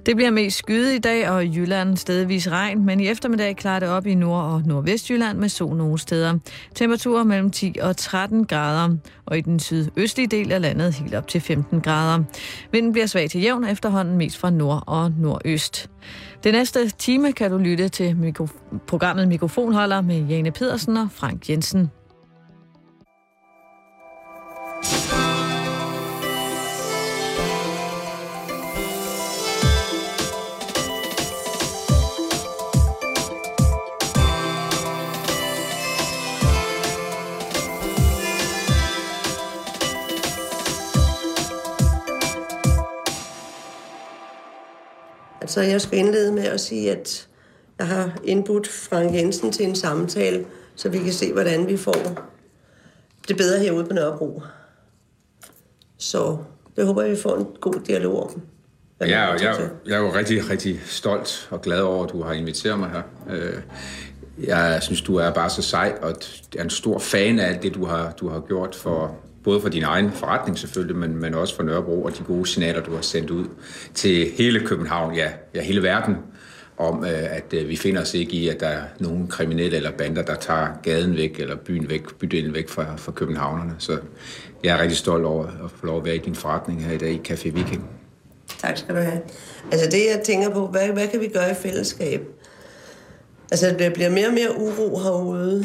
Det bliver mest skyet i dag, og i Jylland stedvis regn, men i eftermiddag klarer det op i Nord- og Nordvestjylland med sol nogle steder. Temperaturer mellem 10 og 13 grader, og i den sydøstlige del af landet helt op til 15 grader. Vinden bliver svag til jævn, efterhånden mest fra nord og nordøst. Det næste time kan du lytte til programmet Mikrofonholder med Jane Pedersen og Frank Jensen. Så jeg skal indlede med at sige, at jeg har indbudt Frank Jensen til en samtale, så vi kan se, hvordan vi får det bedre herude på Nørrebro. Så det håber jeg, vi får en god dialog om. Jeg er jo rigtig, rigtig stolt og glad over, at du har inviteret mig her. Jeg synes, du er bare så sej, og jeg er en stor fan af alt det, du har gjort for... Både for din egen forretning selvfølgelig, men også for Nørrebro og de gode signaler, du har sendt ud til hele København, ja hele verden, om at vi finder os ikke i, at der er nogen kriminelle eller bander, der tager gaden væk eller byen væk, bydelen væk fra københavnerne. Så jeg er rigtig stolt over at få lov at være i din forretning her i dag i Café Viking. Tak skal du have. Altså det, jeg tænker på, hvad kan vi gøre i fællesskab? Altså det bliver mere og mere uro herude.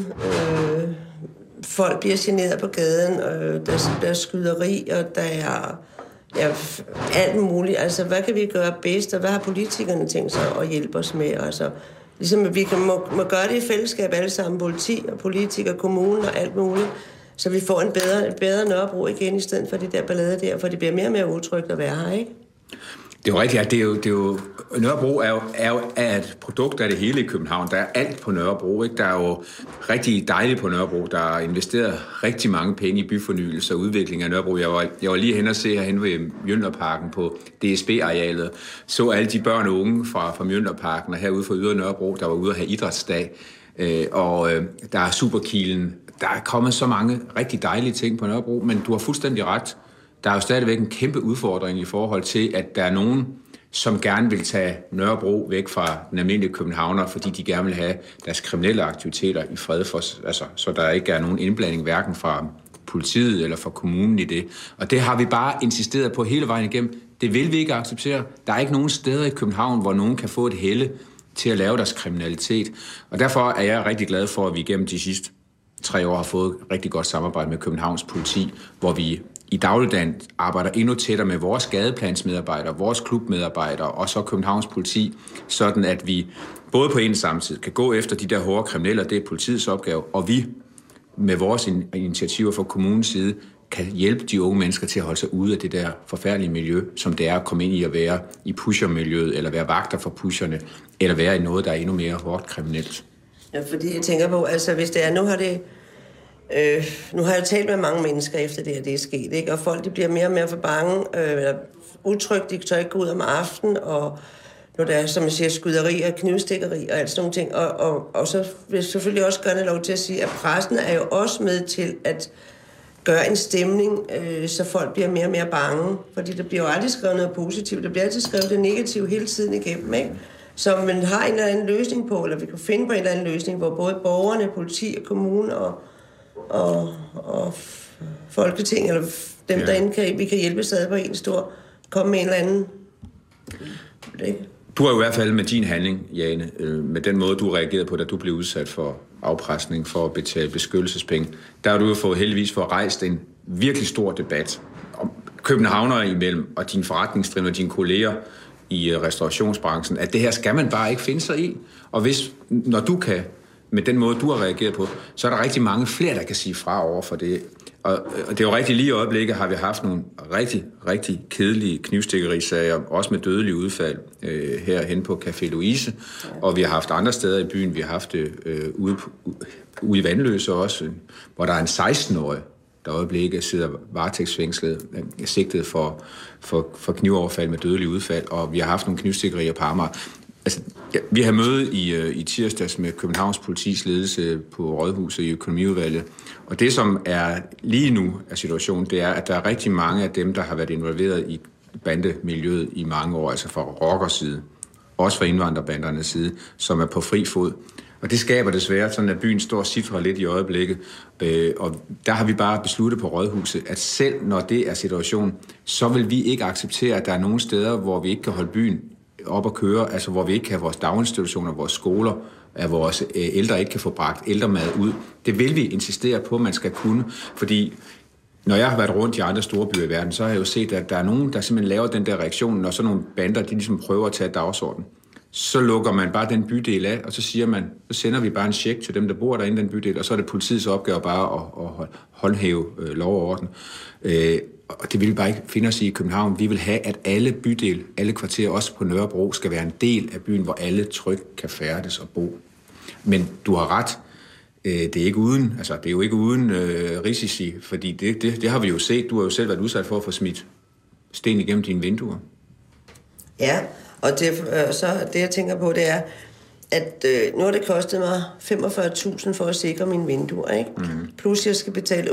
Folk bliver generet på gaden, og der er skyderi, og der er alt muligt. Altså, hvad kan vi gøre bedst, og hvad har politikerne tænkt sig at hjælpe os med? Altså, ligesom at vi må gøre det i fællesskab alle sammen, politi og politikere, kommunen og alt muligt, så vi får en bedre Nørrebro igen, i stedet for det der ballade der, for det bliver mere og mere utrygt at være her, ikke? Det er jo rigtigt, at det er jo Nørrebro er et produkt af det hele i København. Der er alt på Nørrebro, ikke? Der er jo rigtig dejligt på Nørrebro. Der er investeret rigtig mange penge i byfornyelse og udvikling af Nørrebro. Jeg var lige hen og se herhen ved Mjølnerparken på DSB-arealet. Så alle de børn og unge fra Mjølnerparken og herude fra Ydre Nørrebro, der var ude at have idrætsdag. Der er Superkilen. Der er kommet så mange rigtig dejlige ting på Nørrebro, men du har fuldstændig ret. Der er jo stadigvæk en kæmpe udfordring i forhold til, at der er nogen, som gerne vil tage Nørrebro væk fra den almindelige københavner, fordi de gerne vil have deres kriminelle aktiviteter i fred, så der ikke er nogen indblanding hverken fra politiet eller fra kommunen i det. Og det har vi bare insisteret på hele vejen igennem. Det vil vi ikke acceptere. Der er ikke nogen steder i København, hvor nogen kan få et helle til at lave deres kriminalitet. Og derfor er jeg rigtig glad for, at vi igennem de sidste 3 år har fået rigtig godt samarbejde med Københavns politi, hvor vi i dagligdagen arbejder endnu tættere med vores gadeplansmedarbejdere, vores klubmedarbejdere og så Københavns politi, sådan at vi både på en samme tid kan gå efter de der hårde kriminelle, det er politiets opgave, og vi med vores initiativer fra kommunens side kan hjælpe de unge mennesker til at holde sig ude af det der forfærdelige miljø, som det er at komme ind i at være i pushermiljøet, eller være vagter for pusherne, eller være i noget, der er endnu mere hårdt kriminelt. Ja, fordi jeg tænker på, altså hvis det er, nu har jeg talt med mange mennesker efter det er sket, ikke? Og folk de bliver mere og mere for bange, utrygt, de tør ikke gå ud om aftenen, og når der er, som jeg siger, skyderier, knivstikkeri og alt sådan nogle ting. Og så vil jeg selvfølgelig også gerne lov til at sige, at pressen er jo også med til at gøre en stemning, så folk bliver mere og mere bange. Fordi der bliver jo aldrig skrevet noget positivt, der bliver altid skrevet det negative hele tiden igennem, ikke? Så man har en eller anden løsning på, eller vi kan finde på en eller anden løsning, hvor både borgerne, politi og kommune og Folketing, eller dem derinde, vi kan hjælpe sig på en stor, komme med en eller anden. Du har jo i hvert fald med din handling, Jane, med den måde, du reagerede på, da du blev udsat for afpresning for at betale beskyttelsespenge, der har du jo heldigvis fået rejst en virkelig stor debat om københavnere imellem, og dine forretningsdrivende og dine kolleger i restaurationsbranchen, at det her skal man bare ikke finde sig i. Og når du kan, med den måde, du har reageret på, så er der rigtig mange flere, der kan sige fra over for det. Og det er jo rigtig lige i øjeblikket, har vi haft nogle rigtig, rigtig kedelige knivstikkerisager, også med dødelige udfald herhen på Café Louise. Og vi har haft andre steder i byen, vi har haft det ude i Vandløse også, hvor der er en 16-årig, der i øjeblikket sidder varetægtsfængslet, sigtet for knivoverfald med dødelige udfald, og vi har haft nogle knivstikkerier på Amager. Altså, vi har møde i tirsdags med Københavns politis ledelse på Rådhuset i økonomiudvalget, og det som er lige nu af situationen, det er, at der er rigtig mange af dem, der har været involveret i bandemiljøet i mange år, altså fra rockers side, også fra indvandrerbandernes side, som er på fri fod. Og det skaber desværre sådan, at byen står og cifrer lidt i øjeblikket. Og der har vi bare besluttet på Rådhuset, at selv når det er situationen, så vil vi ikke acceptere, at der er nogle steder, hvor vi ikke kan holde byen op og køre, altså hvor vi ikke kan have vores daginstitutioner, vores skoler, at vores ældre ikke kan få bragt ældremad ud. Det vil vi insistere på, at man skal kunne, fordi når jeg har været rundt i andre store byer i verden, så har jeg jo set, at der er nogen, der simpelthen laver den der reaktion, når sådan nogle bander, de ligesom prøver at tage dagsordenen. Så lukker man bare den bydel af, og så siger man, så sender vi bare en check til dem, der bor derinde i den bydel, og så er det politiets opgave bare at håndhæve lov og orden. Og det vil vi bare ikke finde os i København. Vi vil have, at alle bydel, alle kvarterer, også på Nørrebro, skal være en del af byen, hvor alle trygt kan færdes og bo. Men du har ret. Det er ikke uden, altså det er jo ikke uden risici, fordi det har vi jo set. Du har jo selv været udsat for at få smidt sten igennem dine vinduer. Ja, og så det jeg tænker på, det er, at nu har det kostet mig 45.000 for at sikre mine vinduer, ikke? Mm. Plus jeg skal betale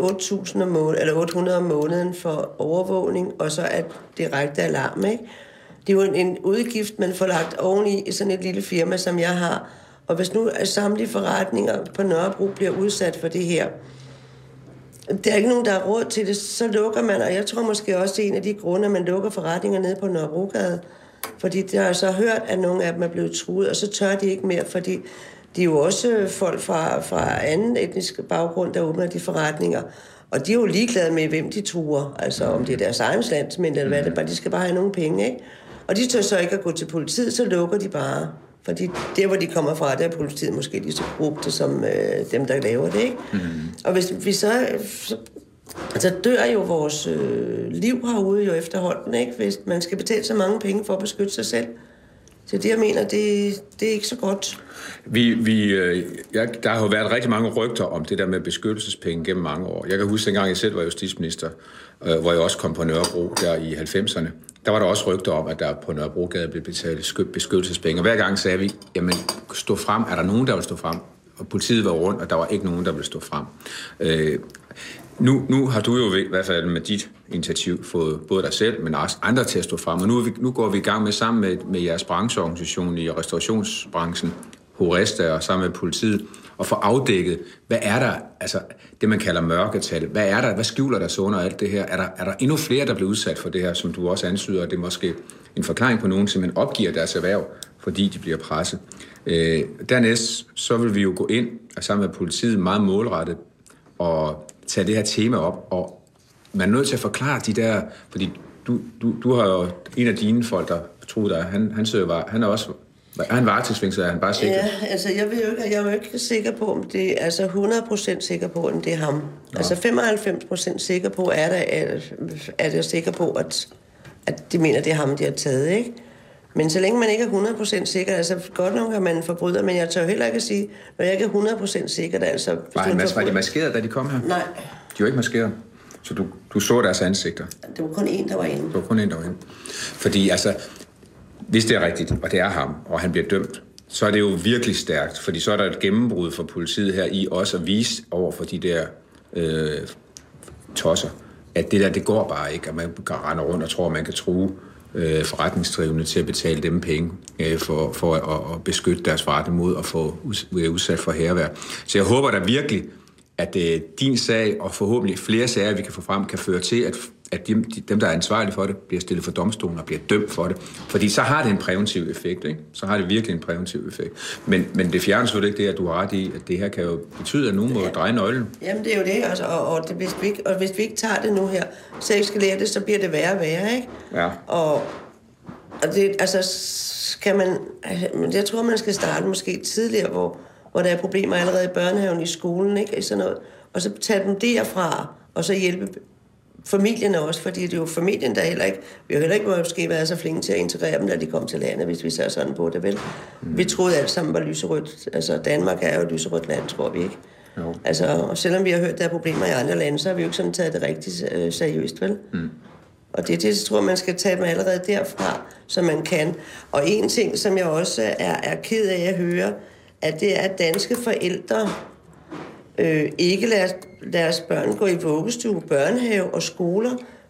800 om måneden for overvågning, og så er direkte alarm, ikke? Det er jo en udgift, man får lagt oveni i sådan et lille firma, som jeg har. Og hvis nu samtlige forretninger på Nørrebro bliver udsat for det her, der er ikke nogen, der har råd til det, så lukker man, og jeg tror måske også, det er en af de grunde, at man lukker forretninger nede på Nørrebrogade. Fordi der har jeg så hørt, at nogle af dem er blevet truet, og så tør de ikke mere, fordi de er jo også folk fra anden etnisk baggrund, der åbner de forretninger. Og de er jo ligeglade med, hvem de truer, altså om det er deres egen landsmænd, eller hvad det er, de skal bare have nogle penge, ikke? Og de tør så ikke at gå til politiet, så lukker de bare. Fordi der, hvor de kommer fra, der er politiet måske lige så korrupte som dem, der laver det, ikke? Mm. Og hvis vi så dør jo vores liv herude jo efterhånden, ikke? Hvis man skal betale så mange penge for at beskytte sig selv. Så det, jeg mener, det er ikke så godt. Der har jo været rigtig mange rygter om det der med beskyttelsespenge gennem mange år. Jeg kan huske, dengang jeg selv var justitsminister, hvor jeg også kom på Nørrebro der i 90'erne. Der var der også rygter om, at der på Nørrebrogade blev betalt beskyttelsespenge. Og hver gang sagde vi, jamen stå frem, er der nogen, der vil stå frem? Og politiet var rundt, og der var ikke nogen, der ville stå frem. Nu har du jo i hvert fald med dit initiativ fået både dig selv, men også andre til at stå frem. Og nu går vi i gang med sammen med jeres brancheorganisation i restaurationsbranchen, Horesta, og sammen med politiet, og få afdækket, hvad er der, altså det man kalder mørketal, hvad er der, hvad skjuler der så under alt det her? Er der endnu flere, der bliver udsat for det her, som du også antyder, og det er måske en forklaring på nogen, som man opgiver deres erhverv, fordi de bliver presset. Dernæst, så vil vi jo gå ind, og sammen med politiet meget målrettet, og tage det her tema op, og man er nødt til at forklare de der, fordi du har jo en af dine folk, der troede dig, han er også, er han varetægtsfængslet, er han bare sikker? Ja, altså jeg er jo ikke sikker på, om det er altså 100% sikker på, om det er ham. Nå. Altså 95% sikker på, er det sikker på, at de mener, det er ham, de har taget, ikke? Men så længe man ikke er 100% sikker, altså godt nok er man en forbryder, men jeg tør heller ikke at sige, når jeg ikke er 100% sikker, altså... Var de maskeret, da de kom her? Nej. De var ikke maskeret? Så du så deres ansigter? Det var kun en, der var inde. Det var kun en, der var inde. Fordi altså, hvis det er rigtigt, og det er ham, og han bliver dømt, så er det jo virkelig stærkt, fordi så er der et gennembrud for politiet her i også at vise over for de der tosser, at det der, det går bare ikke, at man render rundt og tror, at man kan true forretningsdrivende til at betale dem penge for at beskytte deres forretning mod at få udsat for hærværk. Så jeg håber da virkelig, at din sag og forhåbentlig flere sager, vi kan få frem, kan føre til, at dem, der er ansvarlige for det, bliver stillet for domstolen og bliver dømt for det. Fordi så har det en præventiv effekt, ikke? Så har det virkelig en præventiv effekt. Men det fjerner selvfølgelig ikke det, at du har ret i, at det her kan jo betyde, at nogen må dreje nøglen. Jamen det er jo det, altså, og hvis vi ikke tager det nu her, så eskalerer det, så bliver det værre og værre, ikke? Ja. Og det, altså, skal man... Jeg tror, man skal starte måske tidligere, hvor der er problemer allerede i børnehaven, i skolen, ikke? I sådan noget. Og så tage dem derfra, og så hjælpe familierne også, fordi det er jo familien, der heller ikke... Vi har heller ikke måske været så flinke til at integrere dem, da de kom til landet, hvis vi ser sådan på det, vel? Vi troede alt sammen var lyserødt. Altså, Danmark er jo et lyserødt land, tror vi ikke. Jo. Altså, og selvom vi har hørt, der er problemer i andre lande, så har vi jo ikke sådan taget det rigtig seriøst, vel? Mm. Og det tror man skal tage dem allerede derfra, så man kan. Og en ting, som jeg også er ked af at høre, at det er, at danske forældre ikke lader deres børn gå i vuggestue, børnehave og skoler,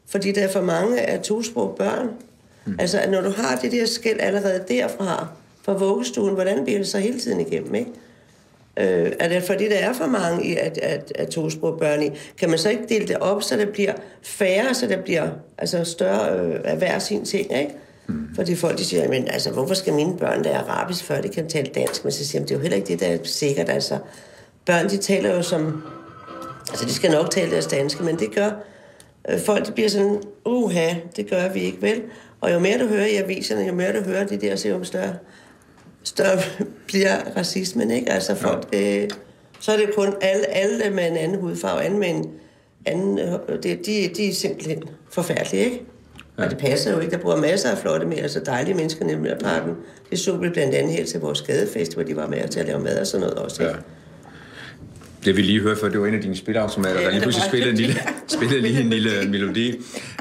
fordi der er for mange af tosprogede børn. Altså, at når du har det der skel allerede derfra, fra vuggestuen, hvordan bliver det så hele tiden igennem, ikke? Er det fordi, der er for mange af tosprogede børn i? Kan man så ikke dele det op, så der bliver færre, så der bliver altså større af hver sin ting, ikke? Fordi folk de siger, men altså, hvorfor skal mine børn lære arabisk, før de kan tale dansk? Men så siger det er jo heller ikke det, der er sikkert. Altså, børn, de taler jo som... Altså, de skal nok tale deres danske, men det gør... Folk, de bliver sådan, det gør vi ikke, vel? Og jo mere du hører i aviserne, jo mere du hører det der, så jo større bliver racismen, ikke? Altså, folk... så er det kun alle med en anden hudfarve, alle med en anden... De er simpelthen forfærdelige, ikke? Ja. Og det passer jo ikke. Der bor masser af flotte, mere så dejlige mennesker i Mjølnerparken. Det så vi blandt andet her til vores gadefest, hvor de var med til at lave mad og sådan noget også. Ja. Det vi lige hørte før, det var en af dine spilautomater, der lige pludselig spillede lige en lille melodi.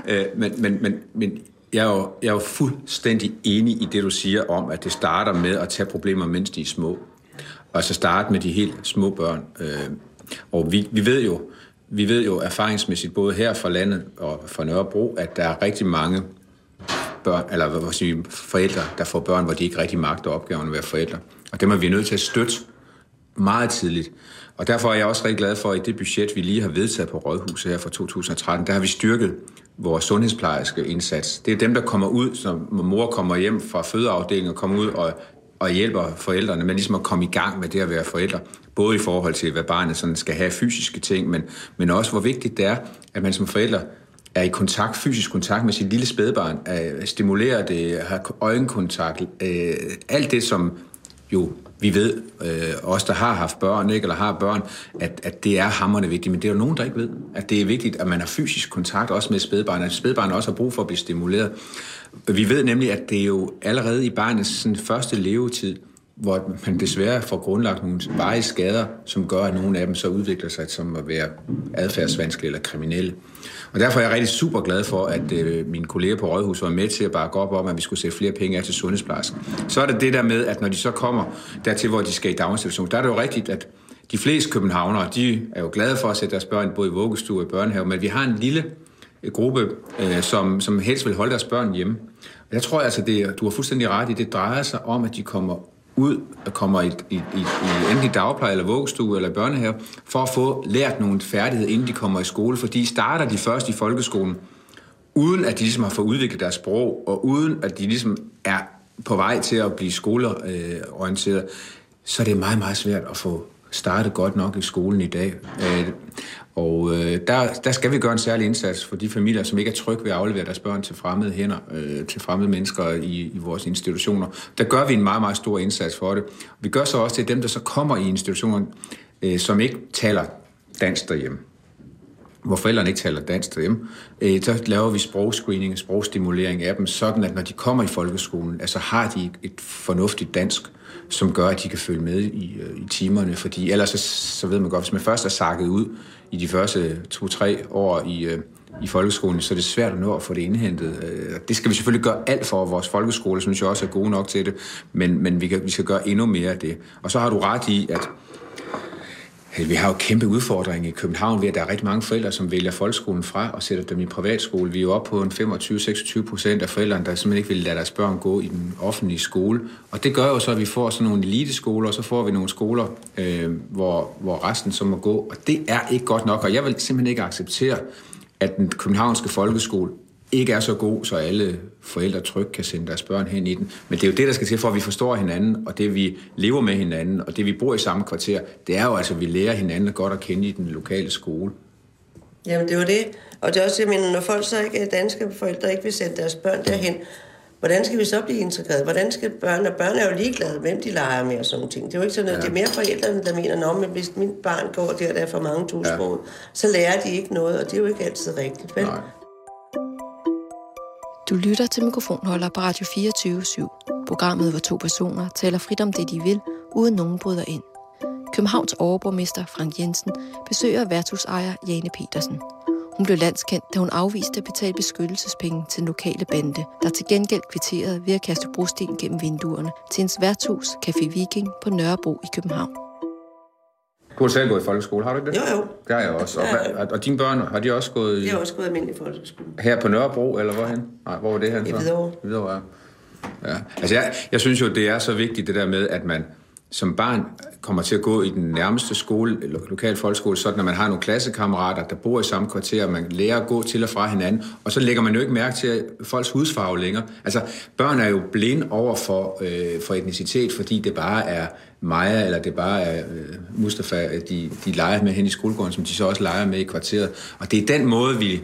Men jeg er jo fuldstændig enig i det, du siger om, at det starter med at tage problemer, mens de er små. Og så starte med de helt små børn. Og vi ved jo erfaringsmæssigt, både her fra landet og fra Nørrebro, at der er rigtig mange børn, eller forældre, der får børn, hvor de ikke rigtig magter opgaven at være forældre. Og dem er vi nødt til at støtte meget tidligt. Og derfor er jeg også rigtig glad for, at i det budget, vi lige har vedtaget på Rådhuset her fra 2013, der har vi styrket vores sundhedsplejerske indsats. Det er dem, der kommer ud, som mor kommer hjem fra fødeafdelingen og kommer ud og hjælper forældrene, men ligesom at komme i gang med det at være forældre. Både i forhold til, hvad barnet sådan skal have fysiske ting, men også hvor vigtigt det er, at man som forældre er i fysisk kontakt med sit lille spædbarn, stimulerer det, har øjenkontakt, alt det, som jo vi ved, os der har haft børn, ikke, eller har børn, at det er hamrende vigtigt, men det er jo nogen, der ikke ved, at det er vigtigt, at man har fysisk kontakt også med spædbarnet, at spædbarnet også har brug for at blive stimuleret. Vi ved nemlig, at det er jo allerede i barnets sådan, første levetid, hvor man desværre får grundlagt nogle varige skader, som gør, at nogle af dem så udvikler sig som at være adfærdsvanskelige eller kriminelle. Og derfor er jeg rigtig super glad for, at mine kolleger på Rådhuset var med til at bakke op om, at vi skulle sætte flere penge af til sundhedsplejersker. Så er det der med, at når de så kommer dertil, hvor de skal i daginstitution, der er det jo rigtigt, at de fleste københavnere, de er jo glade for at sætte deres børn både i vuggestue og i børnehave, men vi har en lille gruppe, som helst vil holde deres børn hjemme. Og jeg tror altså, du har fuldstændig ret i, det drejer sig om, at de kommer enten i dagpleje eller vuggestue eller børnehave, for at få lært nogle færdigheder, inden de kommer i skole, fordi starter de først i folkeskolen, uden at de ligesom har fået udviklet deres sprog, og uden at de ligesom er på vej til at blive skoleorienteret, så er det meget, meget svært at få startet godt nok i skolen i dag. Og der skal vi gøre en særlig indsats for de familier, som ikke er trygge ved at aflevere deres børn til fremmede hænder, til fremmede mennesker i vores institutioner. Der gør vi en meget, meget stor indsats for det. Vi gør så også til dem, der så kommer i institutionen, som ikke taler dansk derhjemme. Hvor forældrene ikke taler dansk derhjemme, så laver vi sprogscreening, sprogstimulering af dem, sådan at når de kommer i folkeskolen, altså har de et fornuftigt dansk, som gør, at de kan følge med i timerne, fordi ellers så ved man godt, hvis man først er sakket ud i de første 2-3 år i folkeskolen, så er det svært at nå at få det indhentet. Det skal vi selvfølgelig gøre alt for, vores folkeskole synes jeg også er gode nok til det, men vi skal gøre endnu mere af det. Og så har du ret i, at vi har jo kæmpe udfordring i København ved, at der er rigtig mange forældre, som vælger folkeskolen fra og sætter dem i privatskole. Vi er jo oppe på en 25-26% af forældrene, der simpelthen ikke vil lade deres børn gå i den offentlige skole. Og det gør jo så, at vi får sådan nogle eliteskoler, og så får vi nogle skoler, hvor resten så må gå. Og det er ikke godt nok, og jeg vil simpelthen ikke acceptere, at den københavnske folkeskole ikke er så god, så alle forældre trygt kan sende deres børn hen i den. Men det er jo det, der skal til, for at vi forstår hinanden, og det vi lever med hinanden, og det vi bor i samme kvarter, det er jo altså, at vi lærer hinanden godt at kende i den lokale skole. Jamen, det er jo det. Og det er også, jeg mener, når folk så ikke, danske forældre ikke vil sende deres børn derhen, hvordan skal vi så blive integreret? Hvordan skal børn er jo ligeglade, hvem de leger med og sådan nogle ting. Det er jo ikke sådan, at det er mere forældrene, der mener, men hvis mit barn går der er for mange tosprog, så lærer de ikke noget, og det er jo ikke altid rigtigt, vel? Nej. Du lytter til Mikrofonholder på Radio 24/7. Programmet, hvor to personer taler frit om det, de vil, uden nogen bryder ind. Københavns overborgmester Frank Jensen besøger værtshusejer Jane Petersen. Hun blev landskendt, da hun afviste at betale beskyttelsespenge til den lokale bande, der til gengæld kvitterede ved at kaste brosten gennem vinduerne til hendes værtshus Café Viking på Nørrebro i København. Du har selv gået i folkeskole, har du ikke det? Jo. Det har jeg også. Og dine børn, har de også gået i... De har også gået i almindelig folkeskole. Her på Nørrebro, eller hvorhen? Nej, hvor var det her? I Hvidovre. Hvidovre, ja. Altså, jeg synes jo, det er så vigtigt, det der med, at man som barn kommer til at gå i den nærmeste skole, lokal folkeskole, sådan at man har nogle klassekammerater, der bor i samme kvarter, og man lærer at gå til og fra hinanden, og så lægger man jo ikke mærke til folks hudfarve længere. Altså, børn er jo blinde over for etnicitet, fordi det bare er Maja, eller det bare er Mustafa, de leger med hen i skolegården, som de så også leger med i kvarteret. Og det er den måde,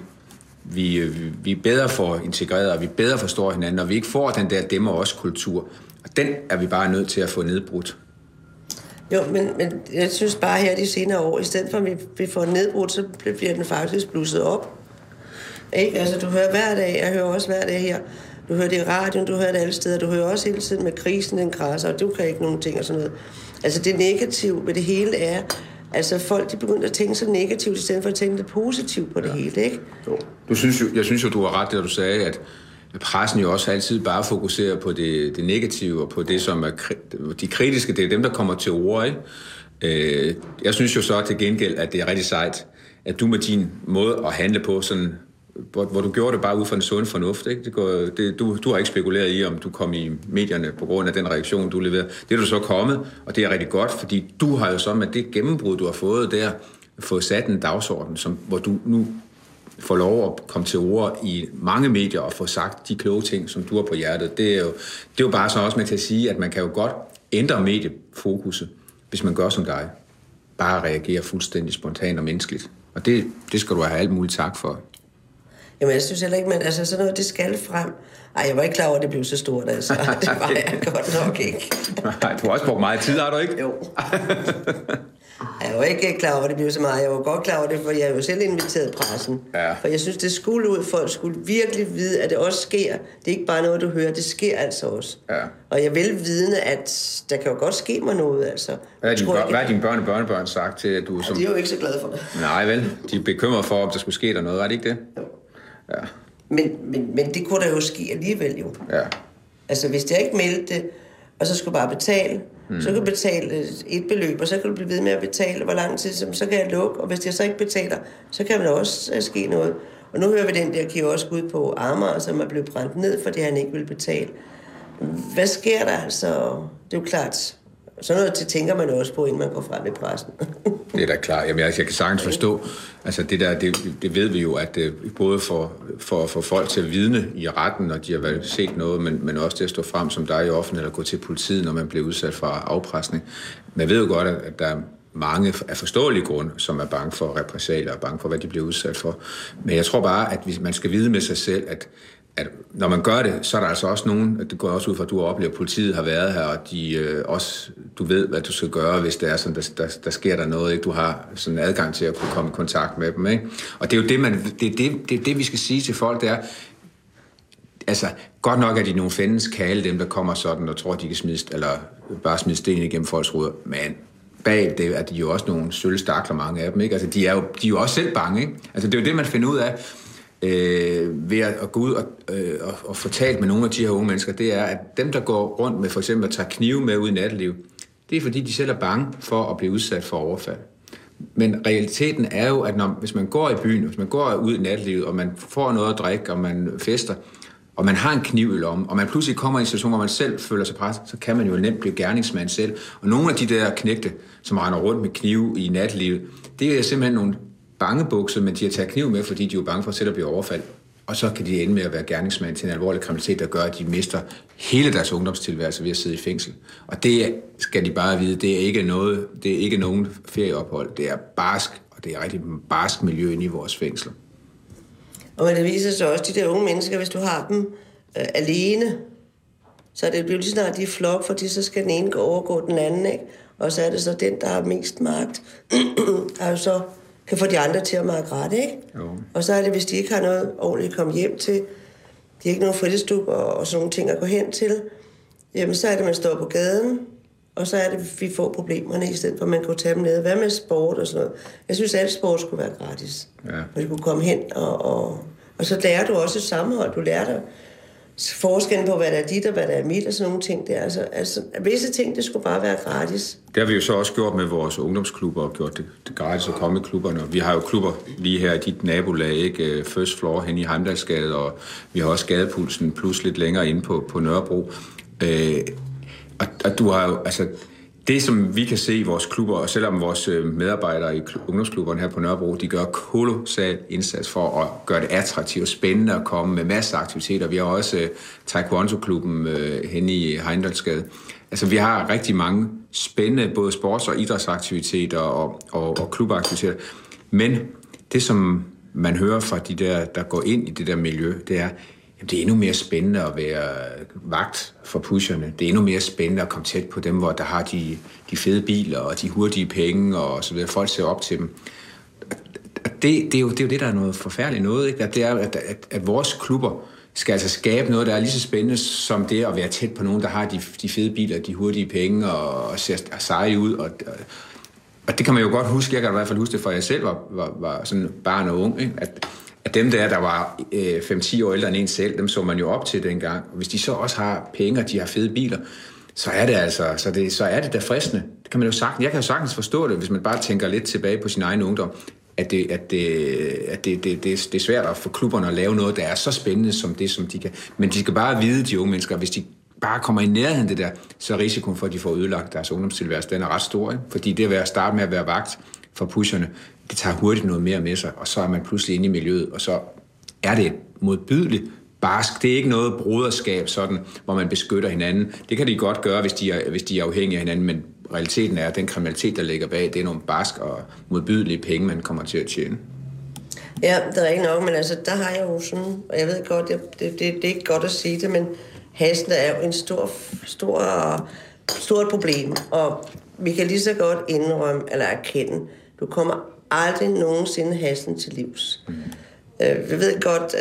vi bedre får integreret, og vi bedre forstår hinanden, og vi ikke får den der demmer også kultur. Og den er vi bare nødt til at få nedbrudt. Jo, men jeg synes bare her de senere år, i stedet for at vi får nedbrudt, så bliver den faktisk blusset op. Ikke? Altså, du hører hver dag, jeg hører også hver dag her, du hører det i radioen, du hører det alle steder, du hører også hele tiden med krisen, den græsser, og du kan ikke nogen ting og sådan noget. Altså, det negative ved det hele er, altså folk de begynder at tænke så negativt, i stedet for at tænke det positivt på det hele, ikke? Jo. Jeg synes jo, du har ret, da du sagde, at pressen jo også altid bare fokuserer på det negative, og på det, som er de kritiske, det er dem, der kommer til ord, ikke? Jeg synes jo så til gengæld, at det er rigtig sejt, at du med din måde at handle på, sådan, hvor du gjorde det bare ud fra en sund fornuft, ikke? Du har ikke spekuleret i, om du kom i medierne på grund af den reaktion, du leverede. Det er du så kommet, og det er rigtig godt, fordi du har jo så med det gennembrud, du har fået der, fået sat en dagsorden, hvor du nu får lov at komme til ord i mange medier og få sagt de kloge ting, som du har på hjertet. Det er jo bare så også med til at sige, at man kan jo godt ændre mediefokuset, hvis man gør som dig. Bare reagere fuldstændig spontant og menneskeligt. Og det skal du have alt muligt tak for. Jamen, jeg synes heller ikke, men altså sådan noget, det skal frem. Ej, jeg var ikke klar over, at det blev så stort, altså. Det var jeg godt nok ikke. Nej, du har også brugt meget tid, har du ikke? Jo. Jeg var ikke klar over, at det blev så meget. Jeg var godt klar over det, for jeg har jo selv inviteret pressen. Ja. For jeg synes, det skulle ud. Folk skulle virkelig vide, at det også sker. Det er ikke bare noget, du hører. Det sker altså også. Ja. Og jeg vil vidne, at der kan jo godt ske mig noget, altså. Hvad har dine børn og børnebørn sagt til, at du... Ja, de er jo ikke så glade for det. Nej, vel. De er bekymret for, om der skulle ske der noget. Er det ikke det? Jo. Ja. Men det kunne der jo ske alligevel jo. Ja. Altså, hvis jeg ikke meldte det, og så skulle bare betale, så kan du betale et beløb, og så kan du blive ved med at betale, hvor lang tid, så kan jeg lukke, og hvis jeg så ikke betaler, så kan man også ske noget. Og nu hører vi den der kiosk ud på Amager, som er blevet brændt ned, fordi han ikke vil betale. Hvad sker der altså? Det er jo klart. Sådan noget til tænker man også på, inden man går frem i pressen. Det er da klart. Jamen, jeg kan sagtens forstå. Altså, det ved vi jo, at både for folk til at vidne i retten, når de har været set noget, men også til at stå frem som dig i offentligheden, eller gå til politiet, når man bliver udsat for afpresning. Man ved jo godt, at der er mange af forståelige grunde, som er bange for repressalier og bange for, hvad de bliver udsat for. Men jeg tror bare, at man skal vide med sig selv, at når man gør det, så er der altså også nogen, det går også ud fra, at du har oplevet, at politiet har været her, og de også, du ved, hvad du skal gøre, hvis det er sådan, der sker der noget, ikke? Du har sådan adgang til at kunne komme i kontakt med dem, ikke? Og det er jo det vi skal sige til folk, det er, altså, godt nok er de nogle fændens kale, dem der kommer sådan, og tror, de kan bare smide sten igennem folks ruder, men bag det er de jo også nogle sølvstakler, mange af dem, ikke? Altså, de er jo også selv bange, ikke? Altså, det er jo det, man finder ud af, ved at gå ud og få talt med nogle af de her unge mennesker, det er, at dem, der går rundt med for eksempel at tage knive med ud i natteliv, det er fordi, de selv er bange for at blive udsat for overfald. Men realiteten er jo, at hvis man går i byen, hvis man går ud i nattelivet, og man får noget at drikke, og man fester, og man har en kniv i lommen, og man pludselig kommer i en situation, hvor man selv føler sig presset, så kan man jo nemt blive gerningsmand selv. Og nogle af de der knægte, som render rundt med knive i nattelivet, det er simpelthen nogle bangebukser, men de har taget kniv med, fordi de er bange for selv at blive overfaldt. Og så kan de ende med at være gerningsmand til en alvorlig kriminalitet, der gør, at de mister hele deres ungdomstilværelse ved at sidde i fængsel. Og det skal de bare vide, det er ikke nogen ferieophold. Det er barsk, og det er rigtig barsk miljø inde i vores fængsler. Og det viser sig også, de der unge mennesker, hvis du har dem alene, så er det jo lige snart, de er flok, fordi så skal den ene overgå den anden, ikke? Og så er det så den, der har mest magt, der jo så kan få de andre til at markere ret, ikke? Jo. Og så er det, hvis de ikke har noget ordentligt at komme hjem til, de har ikke nogen fritidsklub og sådan nogle ting at gå hen til, jamen så er det, man står på gaden, og så er det, vi får problemerne, i stedet for, at man kunne tage dem ned. Hvad med sport og sådan noget? Jeg synes, at alt sport skulle være gratis. Ja. Og de kunne komme hen, og så lærer du også et sammenhold. Du lærer dig forskellen på, hvad der er dit og hvad der er mit, og sådan nogle ting der. Altså visse ting, det skulle bare være gratis. Det har vi jo så også gjort med vores ungdomsklubber, og gjort det gratis at komme i klubberne. Vi har jo klubber lige her i dit nabolag, ikke? First Floor hen i Heimdalsgade, og vi har også Gadepulsen plus lidt længere inde på Nørrebro. Og du har jo, altså det, som vi kan se i vores klubber, og selvom vores medarbejdere i ungdomsklubberne her på Nørrebro, de gør kolossal indsats for at gøre det attraktivt og spændende at komme med masser af aktiviteter. Vi har også Taekwondo-klubben hen i Heimdalsgade. Altså, vi har rigtig mange spændende både sports- og idrætsaktiviteter og klubaktiviteter. Men det, som man hører fra de der går ind i det der miljø, det er, det er endnu mere spændende at være vagt for pusherne. Det er endnu mere spændende at komme tæt på dem, hvor der har de fede biler og de hurtige penge og så videre. Folk ser op til dem. Det er jo det, der er noget forfærdeligt noget, ikke? At det er, at vores klubber skal altså skabe noget, der er lige så spændende som det at være tæt på nogen, der har de fede biler, de hurtige penge og ser seje ud. Og det kan man jo godt huske. Jeg kan i hvert fald huske det, for jeg selv var sådan barn og ung, ikke? At dem der var 5-10 år ældre end en selv, dem så man jo op til dengang. Og hvis de så også har penge, og de har fede biler, så er det altså, så er det da fristende. Det kan man jo sagtens. Jeg kan jo sagtens forstå det, hvis man bare tænker lidt tilbage på sin egen ungdom, at det er svært at få klubberne at lave noget, der er så spændende som det, som de kan. Men de skal bare vide, de unge mennesker, hvis de bare kommer i nærheden det der, så er risikoen for, at de får ødelagt deres ungdomstilværelse, den er ret stor. Ikke? Fordi det at starte med at være vagt for pusherne, det tager hurtigt noget mere med sig, og så er man pludselig inde i miljøet, og så er det modbydeligt barsk. Det er ikke noget broderskab, sådan, hvor man beskytter hinanden. Det kan de godt gøre, hvis de er afhængige af hinanden, men realiteten er, at den kriminalitet, der ligger bag, det er nogle barsk og modbydelige penge, man kommer til at tjene. Ja, det er ikke nok, men altså, der har jeg jo sådan, og jeg ved godt, det er ikke godt at sige det, men hasen er jo en stort problem, og vi kan lige så godt indrømme, eller erkende, du kommer aldrig nogensinde hasen til livs. Jeg ved godt,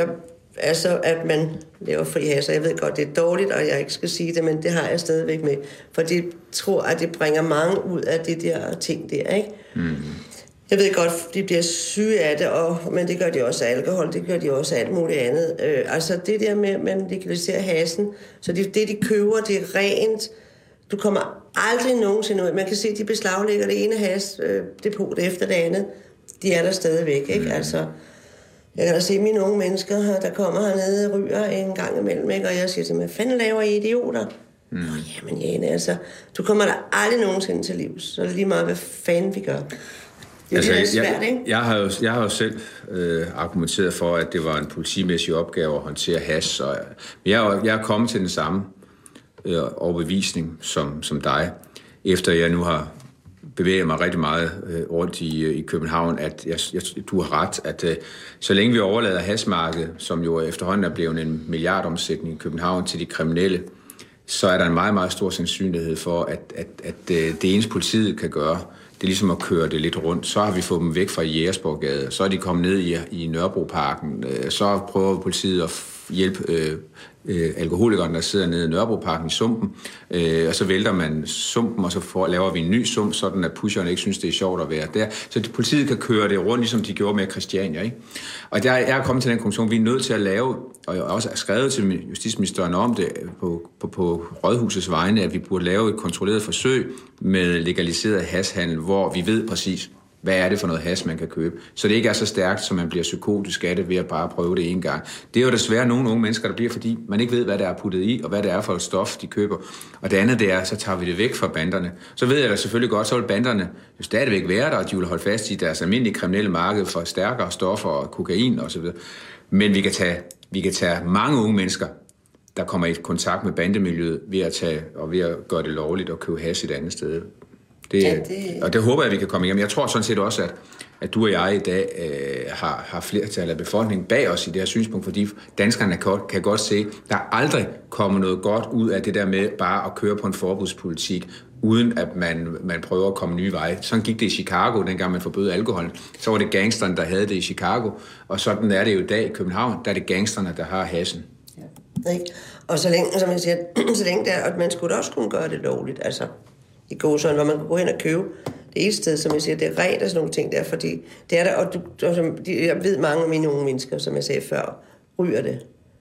at man laver fri haser. Jeg ved godt, det er dårligt, og jeg ikke skal sige det, men det har jeg stadigvæk med. For de tror, at det bringer mange ud af det der ting der, ikke? Jeg ved godt, de bliver syge af det, men det gør de også af alkohol, det gør de også af alt muligt andet. Altså det der med, at man legaliserer hasen, så det de køber, det er rent. Du kommer aldrig nogensinde ud. Man kan se, at de beslaglægger det ene hasdepot efter det andet. De er der stadigvæk, ikke? Altså, jeg kan da se mine unge mennesker, der kommer hernede og ryger en gang imellem, ikke? Og jeg siger til dem, hvad fanden laver I idioter? Jamen Jane, altså, du kommer der aldrig nogensinde til livs. Så er det lige meget, hvad fanden vi gør. Det er altså, svært, ikke? Jeg har jo selv argumenteret for, at det var en politimæssig opgave at håndtere hash. Jeg er kommet til den samme overbevisning som dig, efter jeg nu har bevæget mig rigtig meget rundt i København, at du har ret, at så længe vi overlader hashmarkedet, som jo efterhånden er blevet en milliardomsætning i København til de kriminelle, så er der en meget, meget stor sandsynlighed for, at det eneste politiet kan gøre, det er ligesom at køre det lidt rundt. Så har vi fået dem væk fra Jægersborggade, så er de kommet ned i Nørrebroparken, så prøver politiet at hjælpe alkoholikerne, der sidder nede i Nørrebroparken i sumpen, og så vælter man sumpen, og så laver vi en ny sump, sådan at pusherne ikke synes, det er sjovt at være der. Så politiet kan køre det rundt, ligesom de gjorde med Christiania, ikke? Og jeg er kommet til den konklusion, vi er nødt til at lave, og jeg også har skrevet til justitsministeren om det på Rådhusets vegne, at vi burde lave et kontrolleret forsøg med legaliseret hashhandel, hvor vi ved præcis, hvad er det for noget hash, man kan købe. Så det ikke er så stærkt, så man bliver psykotisk af det ved at bare prøve det en gang. Det er jo desværre nogle unge mennesker, der bliver, fordi man ikke ved, hvad der er puttet i, og hvad det er for et stof, de køber. Og det andet, det er, så tager vi det væk fra banderne. Så ved jeg da selvfølgelig godt, så vil banderne jo stadigvæk være der, og de vil holde fast i deres almindelige kriminelle marked for stærkere stoffer og kokain osv. Men vi kan tage mange unge mennesker, der kommer i kontakt med bandemiljøet, ved at gøre det lovligt og købe hash et andet sted. Og det håber jeg, vi kan komme igennem. Jeg tror sådan set også, at du og jeg i dag har flertal af befolkningen bag os i det her synspunkt, fordi danskerne kan godt se, der er aldrig kommet noget godt ud af det der med bare at køre på en forbudspolitik, uden at man prøver at komme nye veje. Sådan gik det i Chicago, dengang man forbød alkohol. Så var det gangsterne, der havde det i Chicago, og sådan er det jo i dag i København, der er det gangsterne, der har hashen. Ja, ikke? Og så længe, som jeg siger, så længe der, at man skulle også kunne gøre det lovligt, altså i gåsøjne, hvor man kan gå hen og købe det ene sted, som jeg siger, det er rent og sådan nogle ting der, fordi det er der, og jeg ved mange af mine unge mennesker, som jeg sagde før, ryger det.